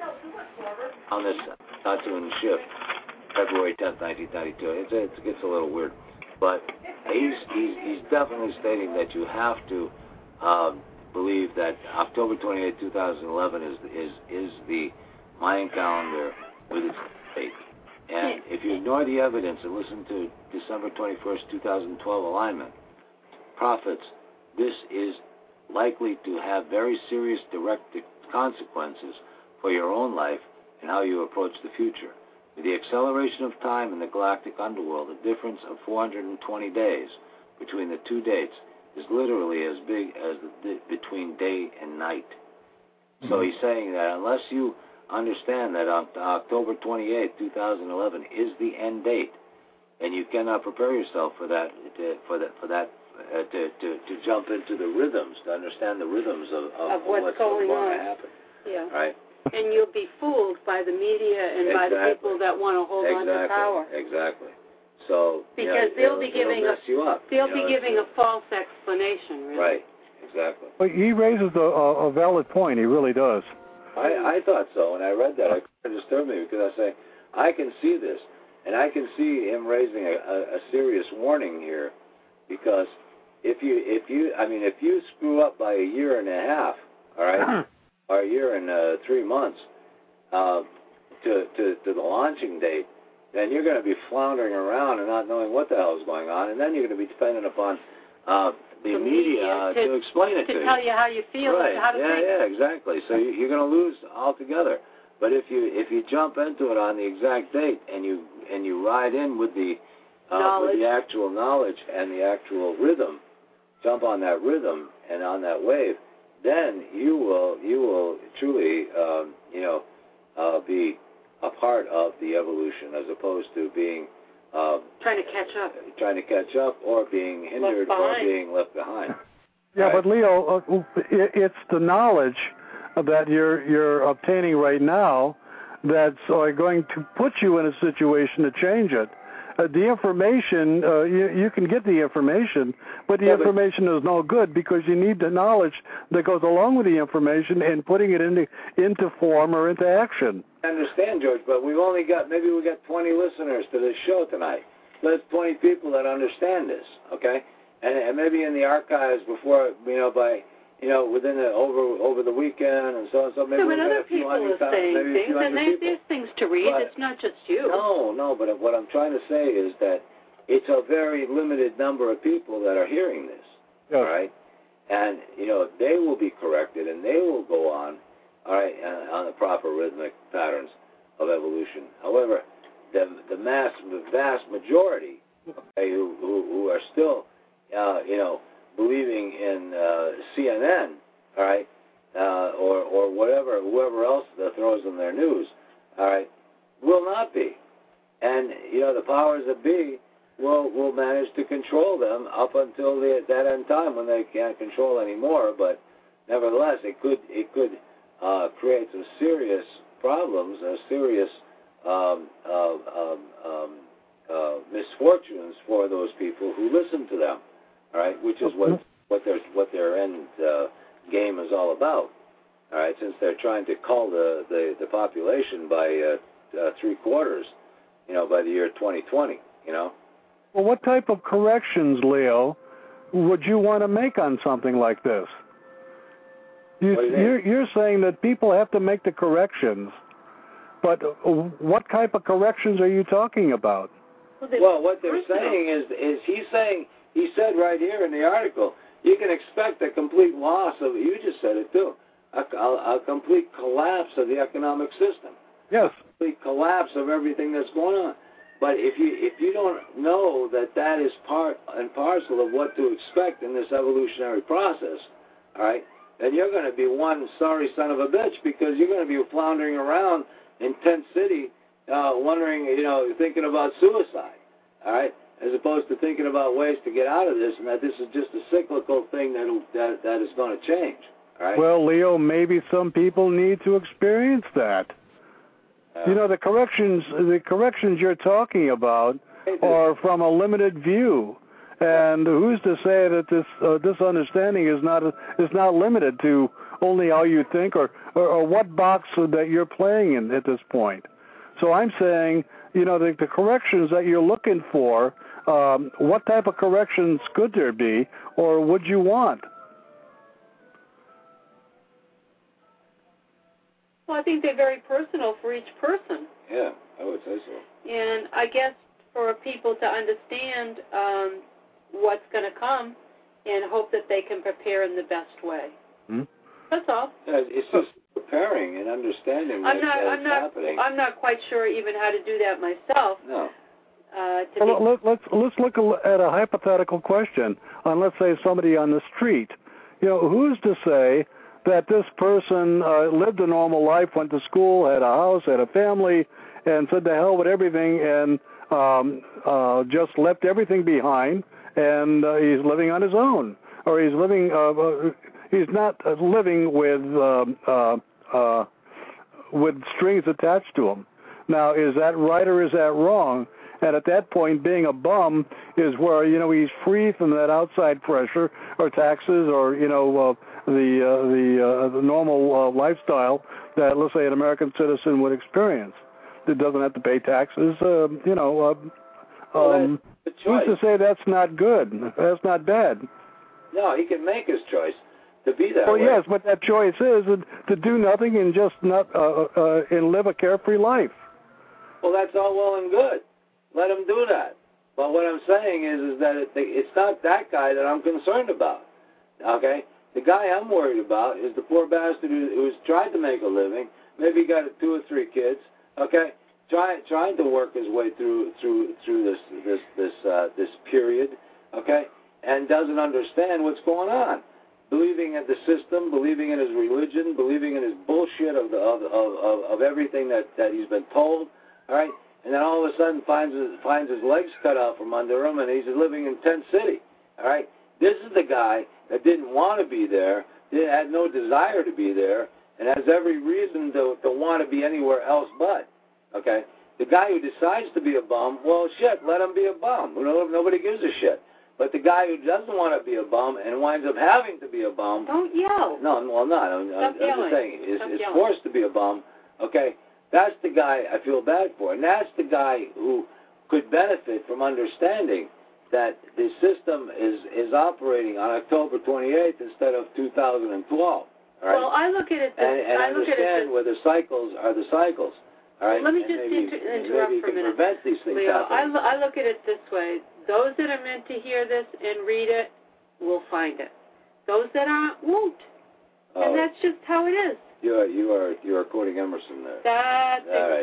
On this Khatun shift, February tenth, nineteen ninety-two. It's, it gets a little weird, but he's, he's, he's definitely stating that you have to um, believe that October twenty-eighth, two thousand eleven is, is, is the Mayan calendar with its date. And if you ignore the evidence and listen to December twenty-first, two thousand twelve alignment, prophets, this is likely to have very serious direct consequences for your own life and how you approach the future. With the acceleration of time in the galactic underworld, a difference of four hundred twenty days between the two dates is literally as big as the between day and night. Mm-hmm. So he's saying that unless you understand that October twenty-eighth, two thousand eleven is the end date, and you cannot prepare yourself for that, to, for that, for that, uh, to, to to jump into the rhythms, to understand the rhythms of, of, of what's, what's going, going on. to happen. Yeah. Right. And you'll be fooled by the media and exactly. by the people that want to hold exactly. on to power. Exactly. So because yeah, they'll it'll, be giving it'll a mess you up. they'll you be know, giving a false explanation. Really. Right. Exactly. Well, he raises a, a valid point. He really does. I, I thought so. When I read that, it kind of disturbed me because I say, I can see this, and I can see him raising a, a, a serious warning here, because if you, if you, I mean, if you screw up by a year and a half, all right, or a year and uh, three months uh, to, to to the launching date, then you're going to be floundering around and not knowing what the hell is going on, and then you're going to be dependent upon uh, the, the media, media to, to explain it to, to you. tell you how you feel Right. and how to yeah, think. Yeah, exactly. So you, you're going to lose altogether. But if you if you jump into it on the exact date and you and you ride in with the uh, with the actual knowledge and the actual rhythm, jump on that rhythm and on that wave, then you will you will truly um, you know uh, be a part of the evolution, as opposed to being uh, trying to catch up, trying to catch up, or being hindered, or being left behind. Yeah, right? But Leo, uh, it, it's the knowledge that you're you're obtaining right now that's uh, going to put you in a situation to change it. Uh, the information, uh, you, you can get the information, but the yeah, information but, is no good because you need the knowledge that goes along with the information and putting it into into form or into action. I understand, George, but we've only got, maybe we got twenty listeners to this show tonight. There's twenty people that understand this, okay? And, and maybe in the archives before, you know, by, you know, within the, over over the weekend and so on, so maybe so we've when got other a few people hundred are saying maybe things, and they, there's things to read, but, it's not just you. No, no, but what I'm trying to say is that it's a very limited number of people that are hearing this, Yes. all right? And, you know, they will be corrected and they will go on, all right, on the proper rhythmic patterns of evolution. However, the the mass, the vast majority, okay, who, who who are still, uh, you know, believing in uh, C N N, all right, uh, or or whatever, whoever else that throws them their news, all right, will not be, and you know the powers that be will will manage to control them up until the, that end time when they can't control anymore. But nevertheless, it could it could uh, create some serious problems, uh, serious um, uh, um, um, uh, misfortunes for those people who listen to them. All right, which is what what their what their end uh, game is all about. All right, since they're trying to cull the the, the population by uh, uh, three quarters, you know, by the year twenty twenty. You know. Well, what type of corrections, Leo, would you want to make on something like this? You, what do you you're, you're saying that people have to make the corrections, but what type of corrections are you talking about? Well, well what they're saying is, is he's saying, he said right here in the article, you can expect a complete loss of, you just said it too, a, a, a complete collapse of the economic system. Yes. A complete collapse of everything that's going on. But if you if you don't know that that is part and parcel of what to expect in this evolutionary process, all right, then you're going to be one sorry son of a bitch, because you're going to be floundering around in Tent City, uh, wondering, you know, thinking about suicide. all right, as opposed to thinking about ways to get out of this, and that this is just a cyclical thing that that that is going to change. All right? Well, Leo, maybe some people need to experience that. Uh, you know, the corrections the corrections you're talking about are from a limited view, and who's to say that this uh, this understanding is not is not limited to only how you think or, or, or what box that you're playing in at this point. So I'm saying, you know, the, the corrections that you're looking for, um, what type of corrections could there be, or would you want? Well, I think they're very personal for each person. Yeah, I would say so. And I guess for people to understand um, what's going to come and hope that they can prepare in the best way. Hmm? That's all. Yeah, it's just preparing and understanding I'm that, not. that I'm it's not. happening. I'm not quite sure even how to do that myself. No. Uh, to well, be... let, let's let's look at a hypothetical question on, let's say, somebody on the street. You know, who's to say that this person uh, lived a normal life, went to school, had a house, had a family, and said to hell with everything, and um, uh, just left everything behind, and uh, he's living on his own, or he's living. Uh, uh, he's not living with um, uh, uh, with strings attached to him. Now, is that right or is that wrong? And at that point, being a bum is where, you know, he's free from that outside pressure or taxes or, you know, uh, the uh, the uh, the normal uh, lifestyle that, let's say, an American citizen would experience. It doesn't have to pay taxes, uh, you know. Uh, um, who's to say that's not good? That's not bad. No, he can make his choice to be that well, way. Well, yes, but that choice is to do nothing and just not uh, uh, and live a carefree life. Well, that's all well and good. Let him do that. But what I'm saying is, is that it, it's not that guy that I'm concerned about. Okay, the guy I'm worried about is the poor bastard who, who's tried to make a living. Maybe he got two or three kids. Okay, trying trying to work his way through through through this this this uh, this period. Okay, and doesn't understand what's going on. Believing in the system, believing in his religion, believing in his bullshit of the of of, of everything that, that he's been told. All right. And then all of a sudden finds his, finds his legs cut out from under him, and he's living in Tent City. All right, this is the guy that didn't want to be there, had no desire to be there, and has every reason to to want to be anywhere else but. Okay, the guy who decides to be a bum, well, shit, let him be a bum. Nobody gives a shit. But the guy who doesn't want to be a bum and winds up having to be a bum. Don't yell. No, well, not. I'm, I'm just saying, is, is forced to be a bum. Okay. That's the guy I feel bad for. And that's the guy who could benefit from understanding that the system is, is operating on October twenty-eighth instead of two thousand twelve. All right? Well, I look at it this, and, and I look understand at it this, where the cycles are the cycles. All right? Well, let me and just maybe, inter- interrupt maybe for a minute. Prevent these things Leo, I, happening. lo- I look at it this way. Those that are meant to hear this and read it will find it. Those that aren't won't. Oh. And that's just how it is. You are you are you are quoting Emerson there. That's right.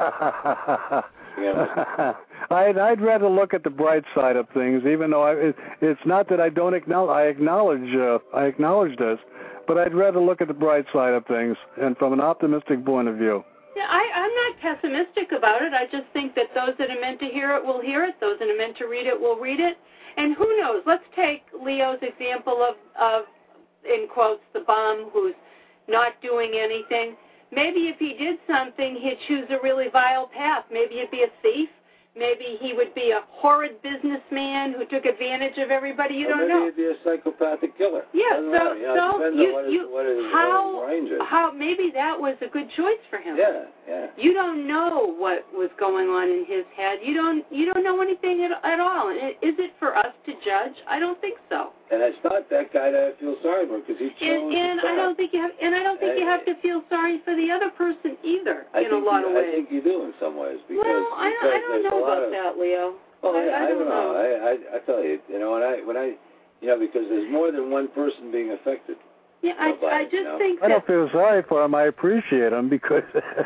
exactly. Yeah. I'd I'd rather look at the bright side of things, even though I, it, it's not that I don't acknowledge. I acknowledge uh, I acknowledge this, but I'd rather look at the bright side of things and from an optimistic point of view. Yeah, I, I'm not pessimistic about it. I just think that those that are meant to hear it will hear it. Those that are meant to read it will read it. And who knows? Let's take Leo's example of of in quotes the bum who's not doing anything. Maybe if he did something, he'd choose a really vile path. Maybe he'd be a thief. Maybe he would be a horrid businessman who took advantage of everybody. You or don't maybe know. Maybe he'd be a psychopathic killer. Yeah, Doesn't so, matter. You know, so it you, on what you, his, what his, how, what his range is. how, maybe that was a good choice for him. Yeah, yeah. You don't know what was going on in his head. You don't, you don't know anything at, at all. And is it for us to judge? I don't think so. And it's not that guy that I feel sorry for because he chose And, and to I don't think you have, and I don't think I, you have to feel sorry for the other person either. I in a lot you, of ways. I think you do in some ways because well, I, because I don't there's know a lot about of, that, Leo. Well, I, I, I, I don't know. know. I, I I tell you, you know, when I when I, you know, because there's more than one person being affected. Yeah, I, by I it, just you know? think I that. don't feel sorry for him. I appreciate him because.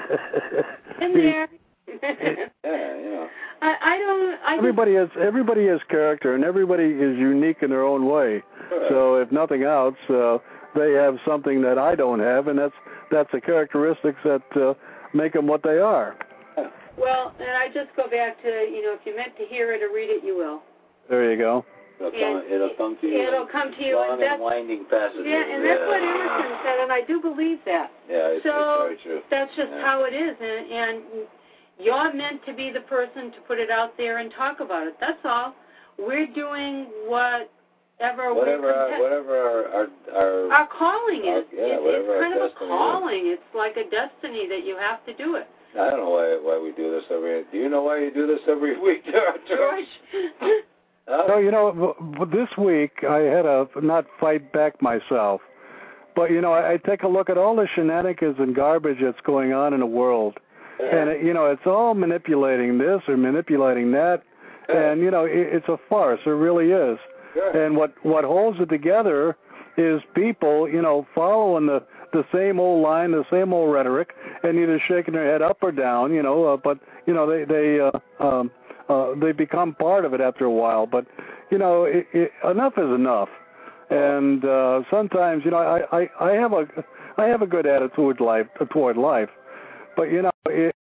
In there. Yeah, you know. I, I don't. I everybody just, has everybody has character, and everybody is unique in their own way. Right. So if nothing else, uh, they have something that I don't have, and that's that's the characteristics that uh, make them what they are. Yeah. Well, and I just go back to, you know, if you're meant to hear it or read it, you will. There you go. It'll come, it'll come to you. It'll come to you. Long and, that's, and winding passages. Yeah, and that's what Emerson said, and I do believe that. Yeah, it's, so it's very true. That's just yeah. how it is, and, and you're meant to be the person to put it out there and talk about it. That's all. We're doing whatever whatever we're our, whatever our our, our, our calling our, is. Yeah, it's whatever it's kind our of a calling. Is. It's like a destiny that you have to do it. I don't know why why we do this every. Do you know why you do this every week, George? Huh? No, you know, this week I had a not fight back myself, but you know, I, I take a look at all the shenanigans and garbage that's going on in the world, yeah. and it, you know, it's all manipulating this or manipulating that, yeah. and you know, it, it's a farce. It really is. Yeah. And what what holds it together is people, you know, following the the same old line, the same old rhetoric, and either shaking their head up or down, you know, uh, but you know, they they. Uh, um, Uh, they become part of it after a while, but you know, it, it, enough is enough. And uh, sometimes, you know, I, I, I have a I have a good attitude life toward life, but you know, it,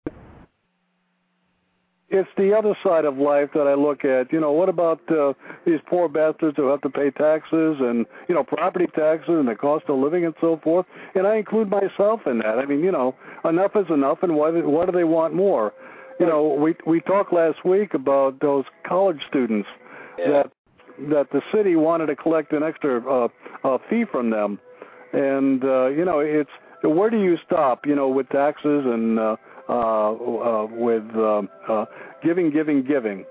it's the other side of life that I look at. You know, what about uh, these poor bastards who have to pay taxes and you know property taxes and the cost of living and so forth? And I include myself in that. I mean, you know, enough is enough, and why why do they want more? You know, we we talked last week about those college students yeah. that that the city wanted to collect an extra uh, uh, fee from them, and uh, you know, it's where do you stop? You know, with taxes and uh, uh, uh, with uh, uh, giving, giving, giving.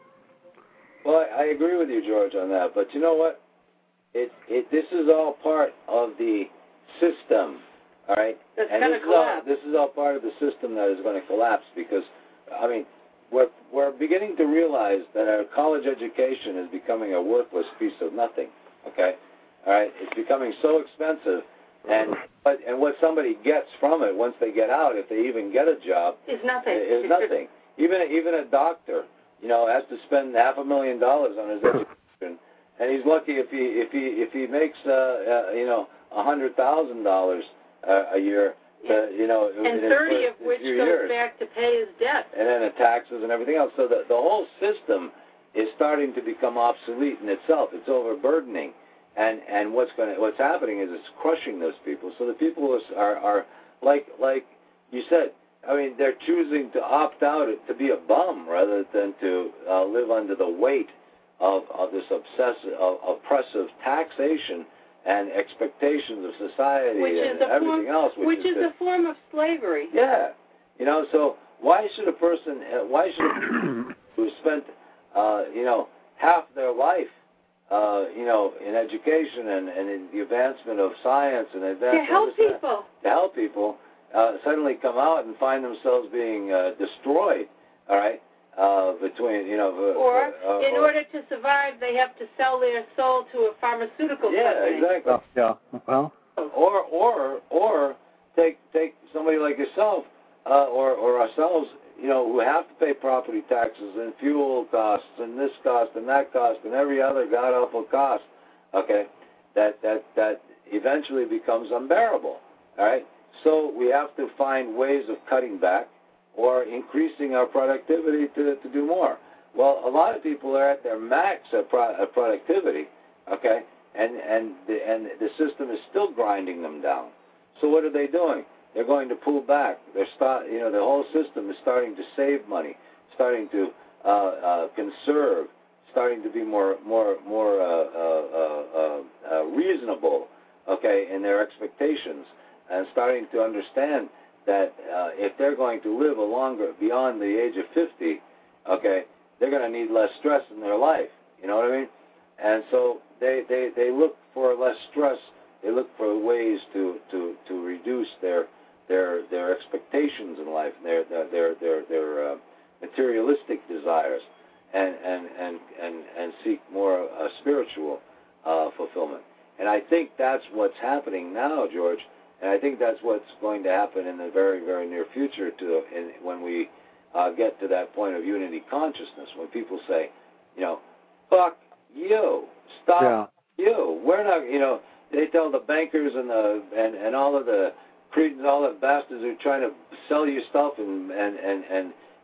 Well, I, I agree with you, George, on that. But you know what? It it this is all part of the system. All right, That's and this is, all, this is all part of the system that is going to collapse because. I mean, we're, we're beginning to realize that our college education is becoming a worthless piece of nothing, okay? All right? It's becoming so expensive, and but and what somebody gets from it once they get out, if they even get a job, is nothing. Is nothing. even even a doctor, you know, has to spend half a million dollars on his education, and he's lucky if he if he if he makes uh, uh you know a hundred thousand dollars a year. Uh, you know, and thirty of which goes years. back to pay his debt. And then the taxes and everything else. So the, the whole system is starting to become obsolete in itself. It's overburdening. And and what's going to, what's happening is it's crushing those people. So the people are, are like, like you said, I mean, they're choosing to opt out to be a bum rather than to uh, live under the weight of, of this obsessive, of, oppressive taxation and expectations of society which and is a everything form, else. Which, which is, is a form of slavery. Yeah. You know, so why should a person, why should a person who spent, uh, you know, half their life, uh, you know, in education and, and in the advancement of science and advancement to help people, to help people, uh, suddenly come out and find themselves being uh, destroyed, all right? Uh, between, you know, or uh, in or, order to survive, they have to sell their soul to a pharmaceutical yeah, company. Yeah, exactly. Oh, yeah, well. Or, or, or take take somebody like yourself uh, or or ourselves, you know, who have to pay property taxes and fuel costs and this cost and that cost and every other god awful cost. Okay, that that that eventually becomes unbearable. All right, so we have to find ways of cutting back or increasing our productivity to, to do more. Well, a lot of people are at their max of, pro- of productivity, okay, and and the, and the system is still grinding them down. So what are they doing? They're going to pull back. They're start, you know, the whole system is starting to save money, starting to uh, uh, conserve, starting to be more more more uh, uh, uh, uh, reasonable, okay, in their expectations, and starting to understand that uh, if they're going to live a longer, beyond the age of fifty, okay, they're going to need less stress in their life. You know what I mean? And so they, they, they look for less stress. They look for ways to, to, to reduce their their their expectations in life, their their their their, their uh, materialistic desires, and and and and, and seek more uh, spiritual uh, fulfillment. And I think that's what's happening now, George. And I think that's what's going to happen in the very, very near future to in, when we uh, get to that point of unity consciousness, when people say, you know, fuck you, stop yeah. you. We're not, you know, they tell the bankers and the and, and all of the cretins, all the bastards who are trying to sell you stuff and and, and, and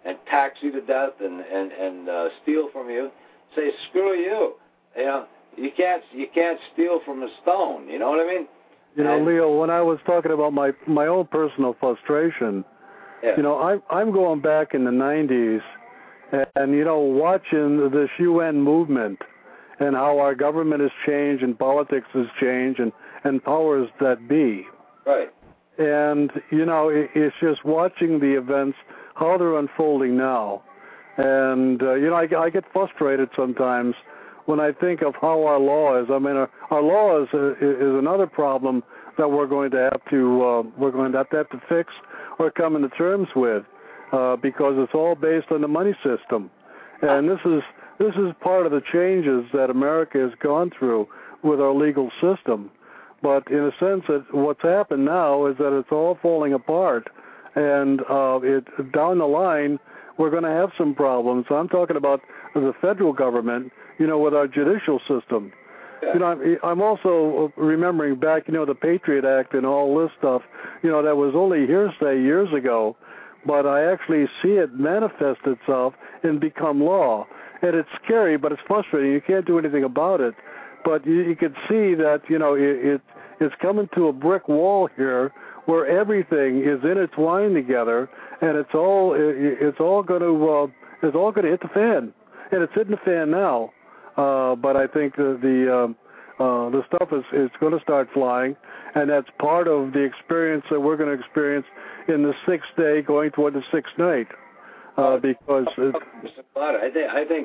and tax you to death and and and uh, steal from you, say screw you. You know, you can't you can't steal from a stone. You know what I mean? You know, and, Leo, when I was talking about my my own personal frustration, yeah. you know, I'm I'm going back in the nineties, and, and you know, watching this U N movement and how our government has changed and politics has changed and and powers that be. Right. And, you know, it, it's just watching the events, how they're unfolding now. And, uh, you know, I, I get frustrated sometimes when I think of how our law is. I mean, our, our law is, uh, is another problem that we're going to have to, uh, we're going to have to, have to fix or come into terms with, uh, because it's all based on the money system. And this is, this is part of the changes that America has gone through with our legal system. But in a sense, that what's happened now is that it's all falling apart, and uh, it down the line we're going to have some problems. I'm talking about the federal government, you know, with our judicial system. Yeah. You know, I'm, I'm also remembering back, you know, the Patriot Act and all this stuff. You know, that was only hearsay years ago, but I actually see it manifest itself and become law. And it's scary, but it's frustrating. You can't do anything about it. But you, you can see that, you know, it, it it's coming to a brick wall here where everything is intertwined together, and it's all it, it's all going to uh, it's all going to hit the fan, and it's hitting the fan now. Uh, but I think the the, um, uh, the stuff is is going to start flying, and that's part of the experience that we're going to experience in the sixth day, going toward the sixth night, uh, because it, I think I think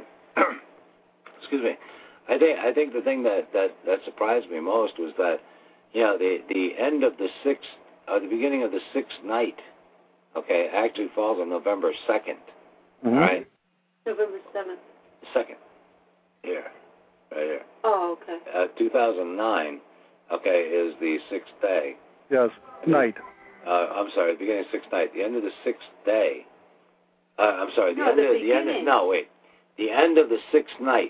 excuse me. I think I think the thing that, that, that surprised me most was that, you know, the the end of the sixth, uh, the beginning of the sixth night, okay, actually falls on November second, mm-hmm. right? November seventh. Second, here, right here. Oh, okay. Uh, two thousand nine, okay, is the sixth day. Yes, night. Uh, I'm sorry, the beginning of the sixth night. The end of the sixth day. Uh, I'm sorry, the no, end the of the end. Of, no, wait, the end of the sixth night.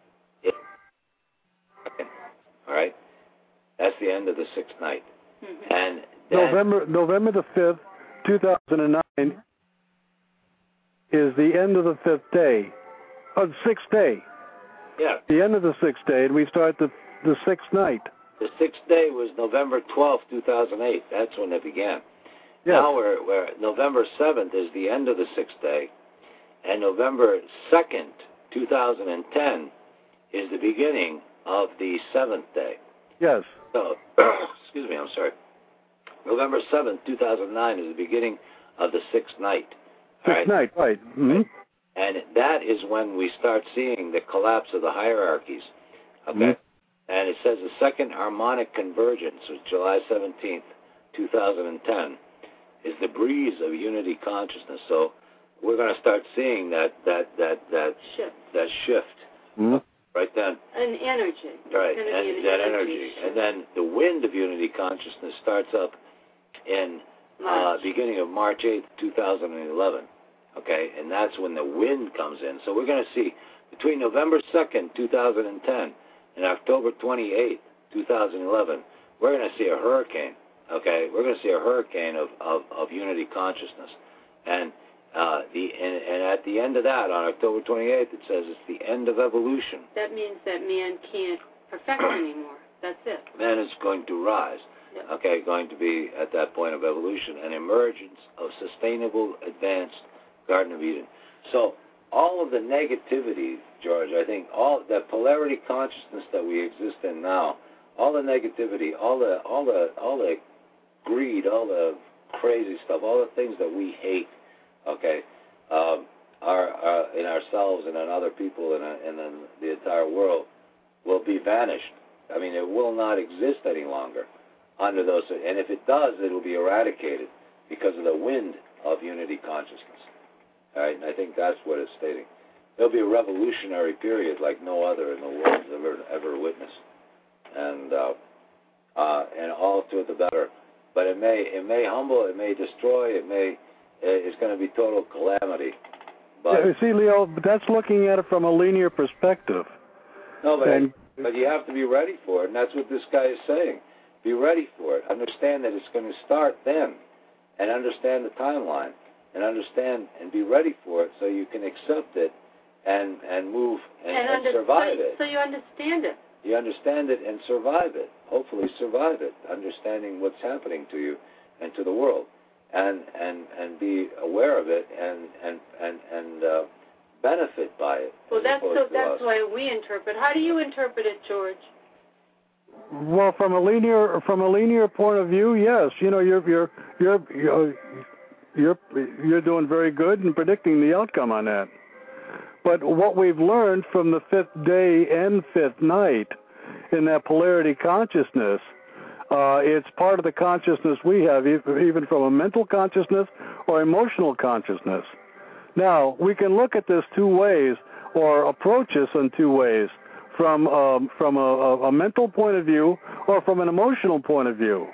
All right, that's the end of the sixth night, mm-hmm. and then, November November the fifth, two thousand nine, is the end of the fifth day, of the sixth day. Yeah. The end of the sixth day, and we start the the sixth night. The sixth day was November twelfth, two thousand eight. That's when it began. Yes. Now we're, we're November seventh is the end of the sixth day, and November second, two thousand ten, is the beginning of the seventh day. Yes. So, excuse me, I'm sorry. November seventh, two thousand nine is the beginning of the sixth night. Sixth right? night, right. Mm-hmm. And that is when we start seeing the collapse of the hierarchies. Okay? Mm-hmm. And it says the second harmonic convergence, which is July seventeenth, two thousand ten, is the breeze of unity consciousness. So we're going to start seeing that that that that shift. That shift. Mm-hmm. Right then. An energy. Right, and an that energy. energy. And then the wind of unity consciousness starts up in uh, beginning of March eighth, two thousand eleven. Okay, and that's when the wind comes in. So we're going to see between November second, two thousand ten and October twenty-eighth, two thousand eleven, we're going to see a hurricane. Okay, we're going to see a hurricane of, of, of unity consciousness. And Uh, the and, and at the end of that, on October twenty-eighth, it says it's the end of evolution. That means that man can't perfect anymore. That's it. Man is going to rise. Yep. Okay, going to be at that point of evolution, an emergence of sustainable, advanced Garden of Eden. So all of the negativity, George, I think all that polarity consciousness that we exist in now, all the negativity, all the all the all the greed, all the crazy stuff, all the things that we hate. Okay, um, are, are in ourselves and in other people and in, in the entire world will be vanished. I mean, it will not exist any longer under those. And if it does, it will be eradicated because of the wind of unity consciousness. All right, and I think that's what it's stating. There'll be a revolutionary period like no other in the world has ever ever witnessed, and uh, uh, and all to the better. But it may it may humble, it may destroy, it may. It's going to be total calamity. But yeah, see, Leo, that's looking at it from a linear perspective. No, but, and, but you have to be ready for it, and that's what this guy is saying. Be ready for it. Understand that it's going to start then, and understand the timeline. and understand and be ready for it so you can accept it and, and move and, and, and under, survive so, it. So you understand it. You understand it and survive it. Hopefully survive it, understanding what's happening to you and to the world, and and, and be aware of it and and and, and uh, benefit by it. Well, that's so, that's us. why we interpret. How do you interpret it, George? Well, from a linear from a linear point of view, yes. You know, you're you're you're you're you're, you're doing very good in predicting the outcome on that. But what we've learned from the fifth day and fifth night in that polarity consciousness, uh, it's part of the consciousness we have, even from a mental consciousness or emotional consciousness. Now, we can look at this two ways or approach this in two ways, from um, from a, a mental point of view or from an emotional point of view.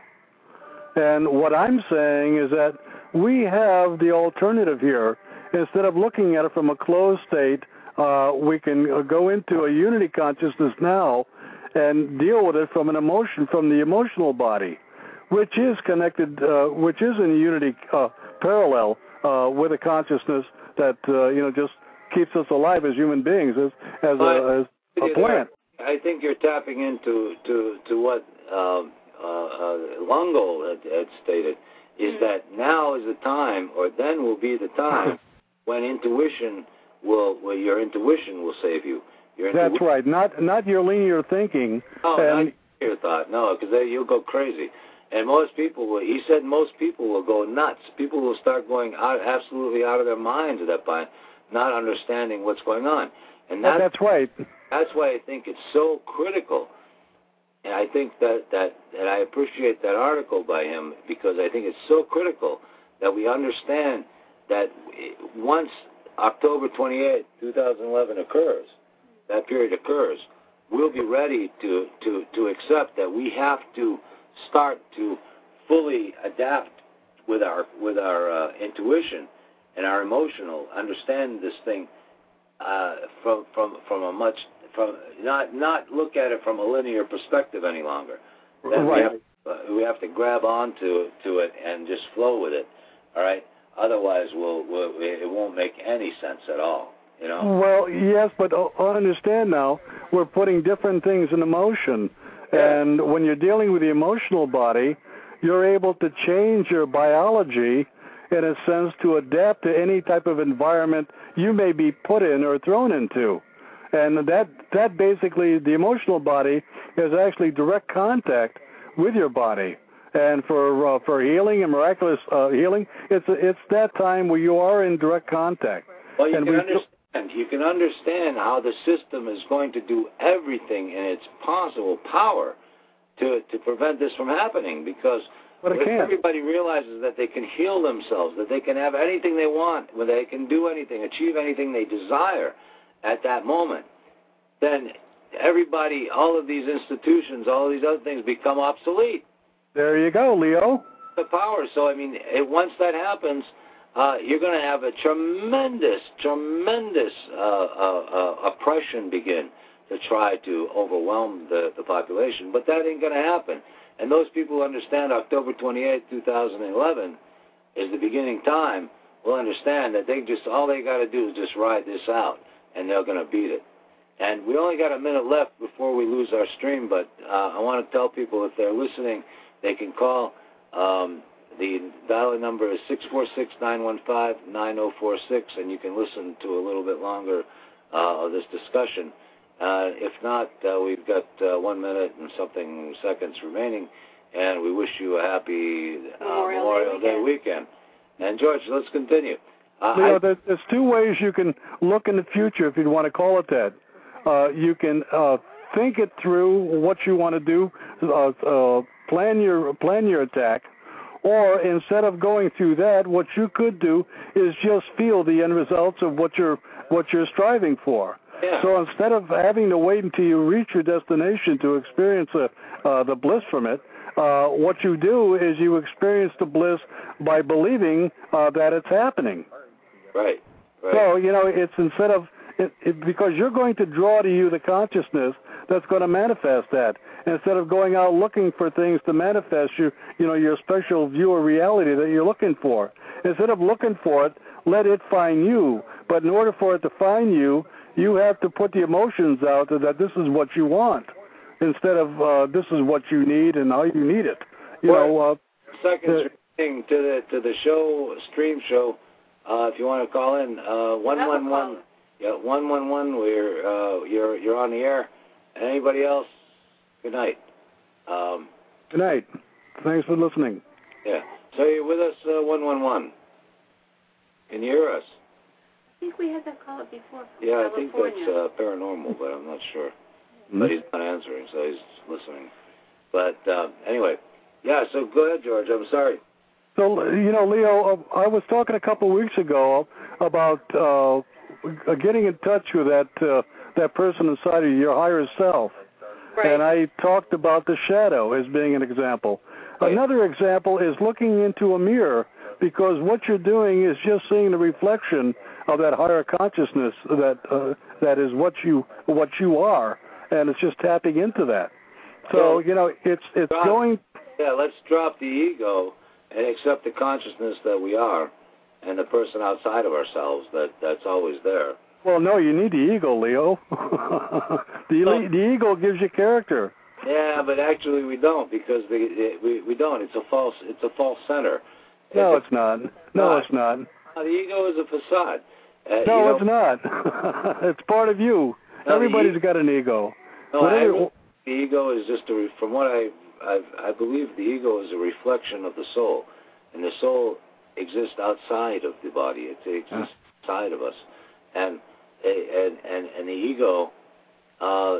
And what I'm saying is that we have the alternative here. Instead of looking at it from a closed state, uh, we can go into a unity consciousness now and deal with it from an emotion, from the emotional body, which is connected, uh, which is in unity uh, parallel uh, with a consciousness that uh, you know just keeps us alive as human beings, as as a, as a plant. I think you're tapping into to to what um, uh, uh, Longo had, had stated, is mm-hmm. that now is the time, or then will be the time when intuition will, well, your intuition will save you. Your That's right. Not not your linear thinking. No, and not your thought. No, because you'll go crazy. And most people will. He said most people will go nuts. People will start going out, absolutely out of their minds at that point, not understanding what's going on. And that's, that's right. That's why I think it's so critical. And I think that, that, that I appreciate that article by him, because I think it's so critical that we understand that once October twenty-eighth, two thousand eleven occurs, that period occurs, we'll be ready to, to, to accept that we have to start to fully adapt with our with our uh, intuition and our emotional, understand this thing uh, from from from a much from not not look at it from a linear perspective any longer. That right. We have, uh, we have to grab onto to it and just flow with it. All right. Otherwise, we'll, we'll it won't make any sense at all. You know. Well, yes, but understand now we're putting different things in motion. Yeah. And when you're dealing with the emotional body, you're able to change your biology, in a sense, to adapt to any type of environment you may be put in or thrown into. And that that basically, the emotional body is actually direct contact with your body. And for uh, for healing and miraculous uh, healing, it's it's that time where you are in direct contact. Well, you and can we understand. You can understand how the system is going to do everything in its possible power to to prevent this from happening, because but if everybody realizes that they can heal themselves, that they can have anything they want, where they can do anything, achieve anything they desire at that moment, then everybody, all of these institutions, all of these other things become obsolete. There you go, Leo. The power. So, I mean, it, once that happens, uh, you're going to have a tremendous, tremendous uh, uh, uh, oppression begin to try to overwhelm the, the population. But that ain't going to happen. And those people who understand October twenty-eighth, two thousand eleven is the beginning time will understand that they just, all they got to do is just ride this out, and they're going to beat it. And we only got a minute left before we lose our stream, but uh, I want to tell people, if they're listening, they can call. Um, the dial number is six four six, nine one five, nine zero four six, and you can listen to a little bit longer uh, of this discussion. Uh, if not, uh, we've got uh, one minute and something seconds remaining, and we wish you a happy uh, Memorial, Memorial Day, Day weekend. And, George, let's continue. Uh, Leo, I, there's two ways you can look in the future, if you want to call it that. Uh, you can uh, think it through, what you want to do, uh, uh, plan your plan your attack, or instead of going through that, what you could do is just feel the end results of what you're what you're striving for. yeah. So instead of having to wait until you reach your destination to experience a, uh, the bliss from it, uh, what you do is you experience the bliss by believing uh, that it's happening. Right. right. So, you know, it's instead of, it, it, because you're going to draw to you the consciousness that's going to manifest that, instead of going out looking for things to manifest you, you know, your special view of reality that you're looking for. Instead of looking for it, let it find you. But in order for it to find you, you have to put the emotions out that this is what you want, instead of uh, this is what you need and how you need it. You well, know. Uh, seconds remaining to the to the show stream show. Uh, if you want to call in, uh, one one one, yeah, one one one. We're uh, you're you're on the air. Anybody else? Good night. Um, Good night. Thanks for listening. Yeah. So you're with us, uh, one one one. Can you hear us? I think we had that call before. From yeah, California. I think that's uh, paranormal, but I'm not sure. Mm-hmm. But he's not answering, so he's listening. But uh, anyway, yeah. So go ahead, George. I'm sorry. So, you know, Leo, I was talking a couple of weeks ago about uh, getting in touch with that uh, that person inside of you, your higher self. Right. And I talked about the shadow as being an example. Right. Another example is looking into a mirror, because what you're doing is just seeing the reflection of that higher consciousness that uh, that is what you what you are, and it's just tapping into that. So, you know, it's it's drop, going. Yeah, let's drop the ego and accept the consciousness that we are, and the person outside of ourselves that that's always there. Well, no, you need the ego, Leo. the oh. the ego gives you character. Yeah, but actually we don't, because the, it, we we don't. It's a false it's a false center. No, it's, it's not. No, it's not. The ego is a facade. Uh, no, you know, it's not. It's part of you. No, Everybody's ego, got an ego. No, Whatever, I, the ego is just a. From what I I've, I believe, the ego is a reflection of the soul, and the soul exists outside of the body. It exists outside of us, and and and, and the ego uh,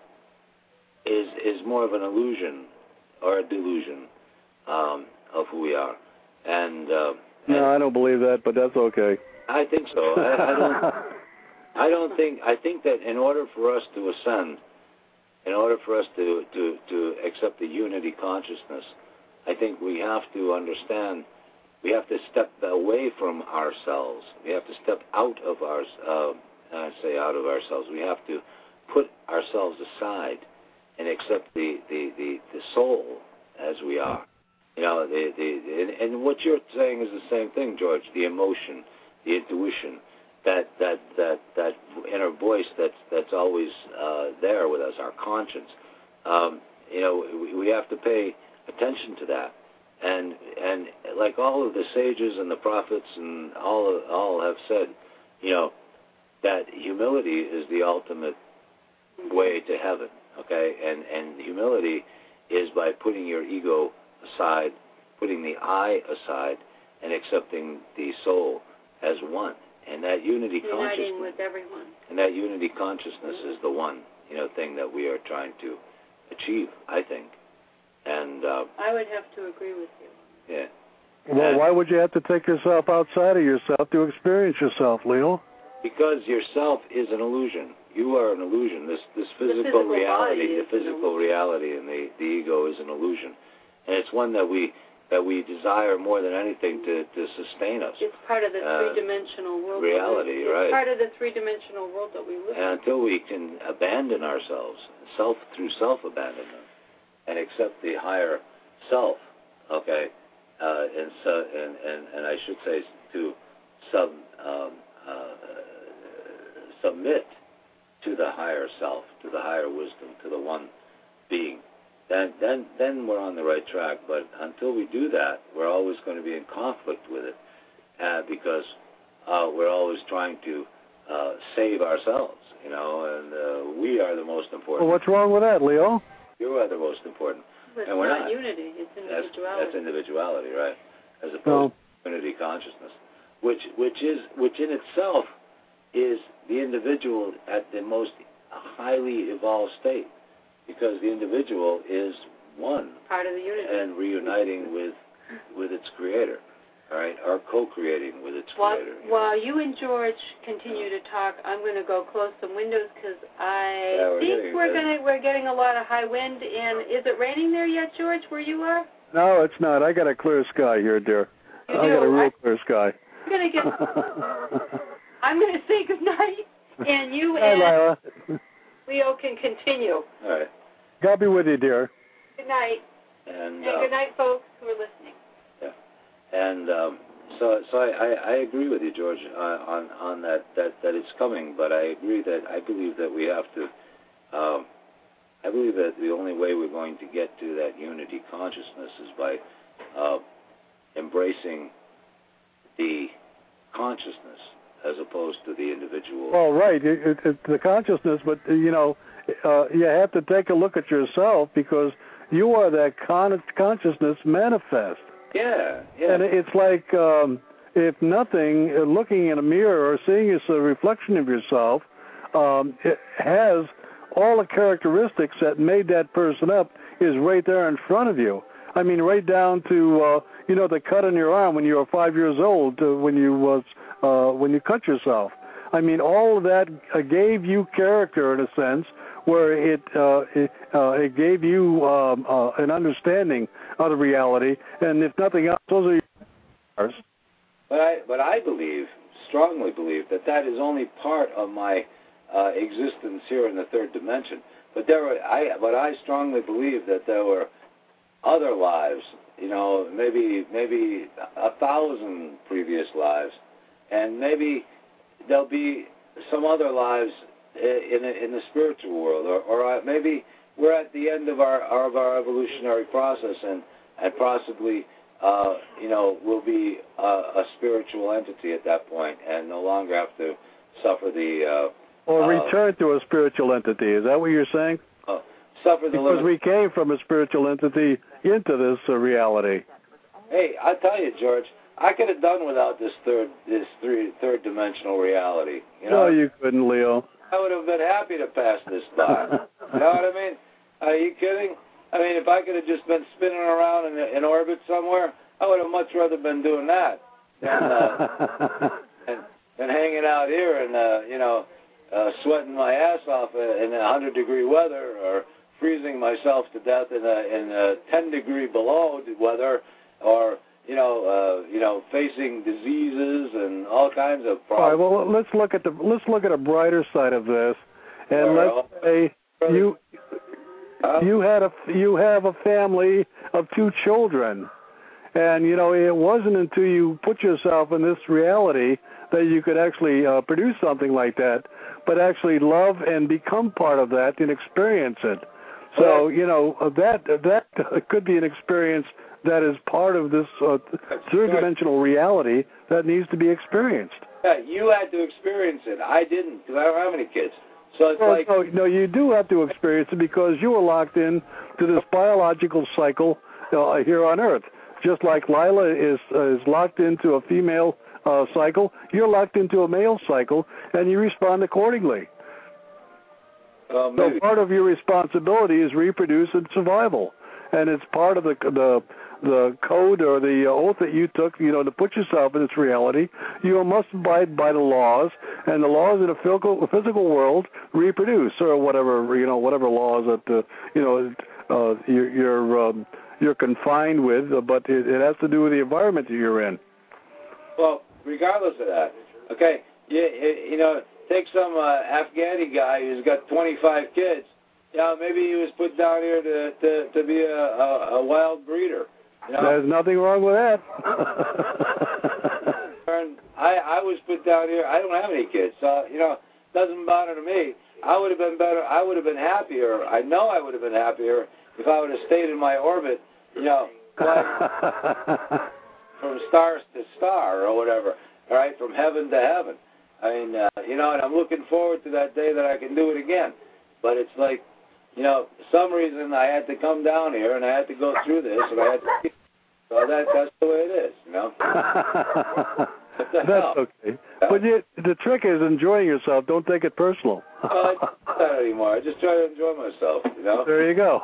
is is more of an illusion or a delusion um, of who we are. And, uh, and no, I don't believe that, but that's okay. I think so. I, I don't. I don't think. I think that in order for us to ascend, in order for us to, to, to accept the unity consciousness, I think we have to understand. We have to step away from ourselves. We have to step out of our. Uh, I say out of ourselves. We have to put ourselves aside and accept the the, the, the soul as we are. You know, the, the, and, and what you're saying is the same thing, George. The emotion, the intuition, that that that that inner voice that's that's always uh, there with us, our conscience. Um, you know, we, we have to pay attention to that. And and like all of the sages and the prophets and all all have said, you know, that humility is the ultimate way to heaven. Okay, and and humility is by putting your ego aside, putting the I aside, and accepting the soul as one. And that unity Uniting consciousness, with everyone. And that unity consciousness is the one, you know, thing that we are trying to achieve, I think. And uh, I would have to agree with you. Yeah. Well, and why would you have to take yourself outside of yourself to experience yourself, Leo? Because yourself is an illusion. You are an illusion. This this physical, physical reality, the an physical reality, and the, the ego is an illusion, and it's one that we that we desire more than anything to, to sustain us. It's part of the uh, three-dimensional world. Reality, it's right? It's part of the three-dimensional world that we live in. And until we can abandon ourselves, self through self-abandonment, and accept the higher self, okay, uh, and so and, and and I should say to sub um, uh, submit to the higher self, to the higher wisdom, to the one being, then then then we're on the right track. But until we do that, we're always going to be in conflict with it, uh, because uh, we're always trying to uh, save ourselves, you know, and uh, we are the most important. Well, what's wrong with that, Leo? You are the most important. But and we're not, not unity, it's individuality. That's, that's individuality, right? As opposed no. to unity consciousness, which which is which in itself is the individual at the most highly evolved state, because the individual is one, part of the unity, and reuniting with with its creator, all right, or co-creating with its while, creator. You while know? you and George continue to talk, I'm going to go close some windows because I yeah, we're think we're going to we're getting a lot of high wind. And is it raining there yet, George, where you are? No, it's not. I got a clear sky here, dear. You I do. got a real I, clear sky. I'm going to get. I'm going to say goodnight, and you Hi, and Lila. Leo can continue. All right. God be with you, dear. Good night. And, And uh, good night, folks who are listening. Yeah. And um, So, so I, I, I agree with you, George, uh, on on that, that that it's coming. But I agree that I believe that we have to. Um, I believe that the only way we're going to get to that unity consciousness is by uh, embracing the consciousness as opposed to the individual. Well, right, it, it, it's the consciousness, but you know, uh, you have to take a look at yourself because you are that con- consciousness manifest. Yeah, yeah. And it's like, um, if nothing, uh, looking in a mirror or seeing as a reflection of yourself, um, it has all the characteristics that made that person up is right there in front of you. I mean, right down to, uh, you know, the cut on your arm when you were five years old, uh, when you was uh, when you cut yourself. I mean, all of that uh, gave you character in a sense, where it uh, it, uh, it gave you um, uh, an understanding of the reality. And if nothing else, those are yours. But I, but I believe, strongly believe, that that is only part of my uh, existence here in the third dimension. But there were, I, but I strongly believe that there were other lives. You know, maybe maybe a thousand previous lives, and maybe there'll be some other lives in the, in the spiritual world, or, or maybe we're at the end of our of our evolutionary process, and and possibly, uh, you know, we'll be a, a spiritual entity at that point, and no longer have to suffer the. Uh, or uh, return to a spiritual entity. Is that what you're saying? Uh, suffer the. Because limit. we came from a spiritual entity into this uh, reality. Hey, I tell you, George, I could have done without this third this three third dimensional reality. You know, no, you couldn't, Leo. I would have been happy to pass this by. You know what I mean? Are you kidding? I mean, if I could have just been spinning around in, in orbit somewhere, I would have much rather been doing that than uh, and, than hanging out here and uh, you know uh, sweating my ass off in a hundred degree weather, or freezing myself to death in a in a ten degree below weather, or you know, uh, you know, facing diseases and all kinds of problems. All right. Well, let's look at the let's look at a brighter side of this, and Well, let's say you uh, you had a you have a family of two children, and you know it wasn't until you put yourself in this reality that you could actually uh, produce something like that, but actually love and become part of that and experience it. So you know that that could be an experience that is part of this uh, third-dimensional reality that needs to be experienced. Yeah, you had to experience it. I didn't, because I don't have any kids. So it's well, like... No, no, you do have to experience it because you were locked in to this biological cycle uh, here on Earth. Just like Lila is uh, is locked into a female uh, cycle, you're locked into a male cycle, and you respond accordingly. Uh, so part of your responsibility is reproduce and survival. And it's part of the the the code or the oath that you took, you know, to put yourself in this reality. You must abide by the laws, and the laws in the physical physical world reproduce, or whatever you know, whatever laws that uh, you know uh, you're you're, um, you're confined with. But it, it has to do with the environment that you're in. Well, regardless of that, okay, you, you know, take some uh, Afghani guy who's got twenty-five kids. Yeah, maybe he was put down here to to, to be a, a, a wild breeder. You know? There's nothing wrong with that. I I was put down here. I don't have any kids, so you know, it doesn't bother to me. I would have been better. I would have been happier. I know I would have been happier if I would have stayed in my orbit. You know, like from stars to star or whatever. All right, from heaven to heaven. I mean, uh, you know, and I'm looking forward to that day that I can do it again. But it's like, you know, for some reason I had to come down here and I had to go through this, and I had to. So that that's the way it is, you know. That's hell? Okay. Yeah. But you, the trick is enjoying yourself. Don't take it personal. Well, I don't do that anymore. I just try to enjoy myself, you know. There you go.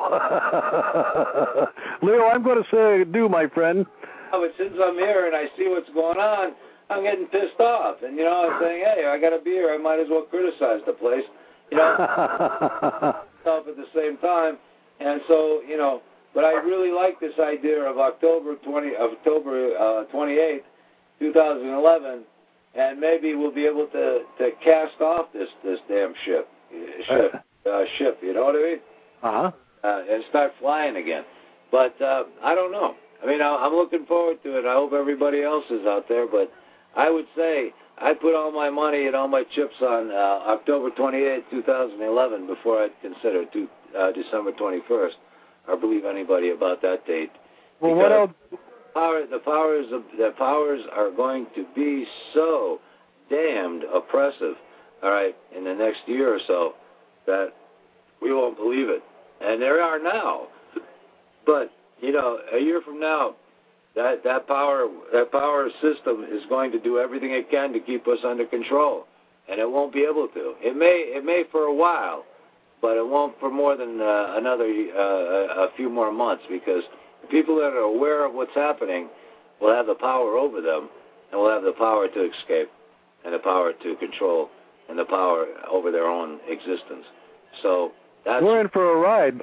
Leo, I'm going to say do, my friend. Oh, but since I'm here and I see what's going on, I'm getting pissed off. And, you know, I'm saying, hey, I got to be here. I might as well criticize the place, you know, at the same time. And so, you know, but I really like this idea of October twentieth, October uh, twenty-eighth, two thousand eleven, and maybe we'll be able to, to cast off this, this damn ship, ship, uh, ship. You know what I mean? Uh-huh. Uh, and start flying again. But uh, I don't know. I mean, I'm looking forward to it. I hope everybody else is out there. But I would say I'd put all my money and all my chips on uh, October twenty-eighth, two thousand eleven before I'd consider to, uh, December twenty-first or believe anybody about that date. Well, because what else? Power, the powers of the powers are going to be so damned oppressive, all right, in the next year or so that we won't believe it. And there are now. But, you know, a year from now, that, that power that power system is going to do everything it can to keep us under control. And it won't be able to. It may it may for a while, but it won't for more than uh, another uh, a few more months, because the people that are aware of what's happening will have the power over them, and will have the power to escape, and the power to control, and the power over their own existence. So that's, we're in for a ride.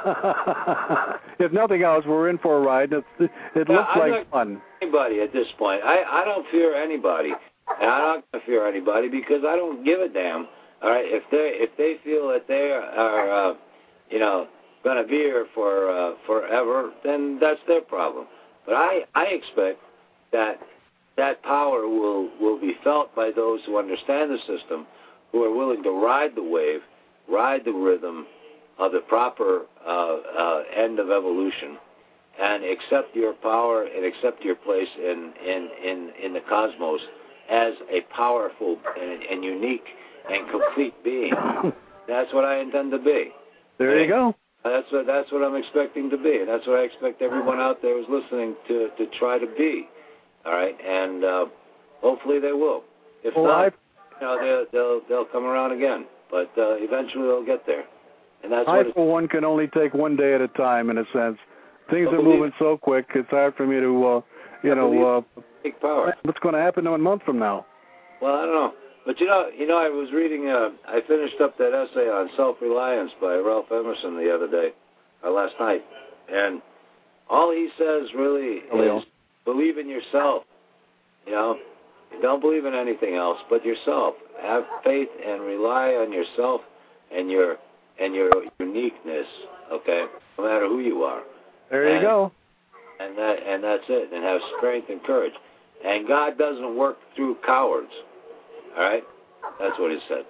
If nothing else, we're in for a ride. It's, it yeah, looks I'm like not fun. Anybody at this point, I, I don't fear anybody, and I'm not going to fear anybody because I don't give a damn. All right, if they if they feel that they are, uh, you know, going to be here for uh, forever, then that's their problem. But I I expect that that power will will be felt by those who understand the system, who are willing to ride the wave, ride the rhythm of the proper uh, uh, end of evolution, and accept your power and accept your place in in in, in the cosmos as a powerful and, and unique and complete being. That's what I intend to be. There and you go. That's what that's what I'm expecting to be, and that's what I expect everyone out there who's listening to to try to be. All right, and uh, hopefully they will. If well, not, I, you know, they'll they'll they'll come around again. But uh, eventually they'll get there, and that's I what. It's, for one can only take one day at a time. In a sense, things I are believe, moving so quick. It's hard for me to, uh, you I know, uh, take power. what's going to happen in a month from now. Well, I don't know. But, you know, you know, I was reading, uh, I finished up that essay on self-reliance by Ralph Emerson the other day, or last night. And all he says really Hello. is believe in yourself. You know, don't believe in anything else but yourself. Have faith and rely on yourself and your and your uniqueness, okay, no matter who you are. There and, you go. And that and that's it. And have strength and courage. And God doesn't work through cowards. All right? That's what he said.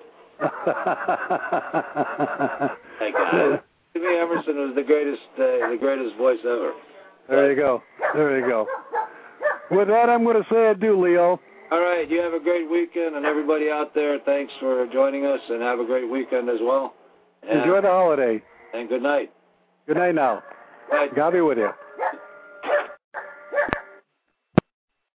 Thank God. Jimmy Emerson was the greatest, uh, the greatest voice ever. There you go. There you go. With that, I'm going to say adieu, Leo. All right. You have a great weekend, and everybody out there, thanks for joining us, and have a great weekend as well. And, Enjoy the holiday. And good night. Good night now. Good night. God be with you.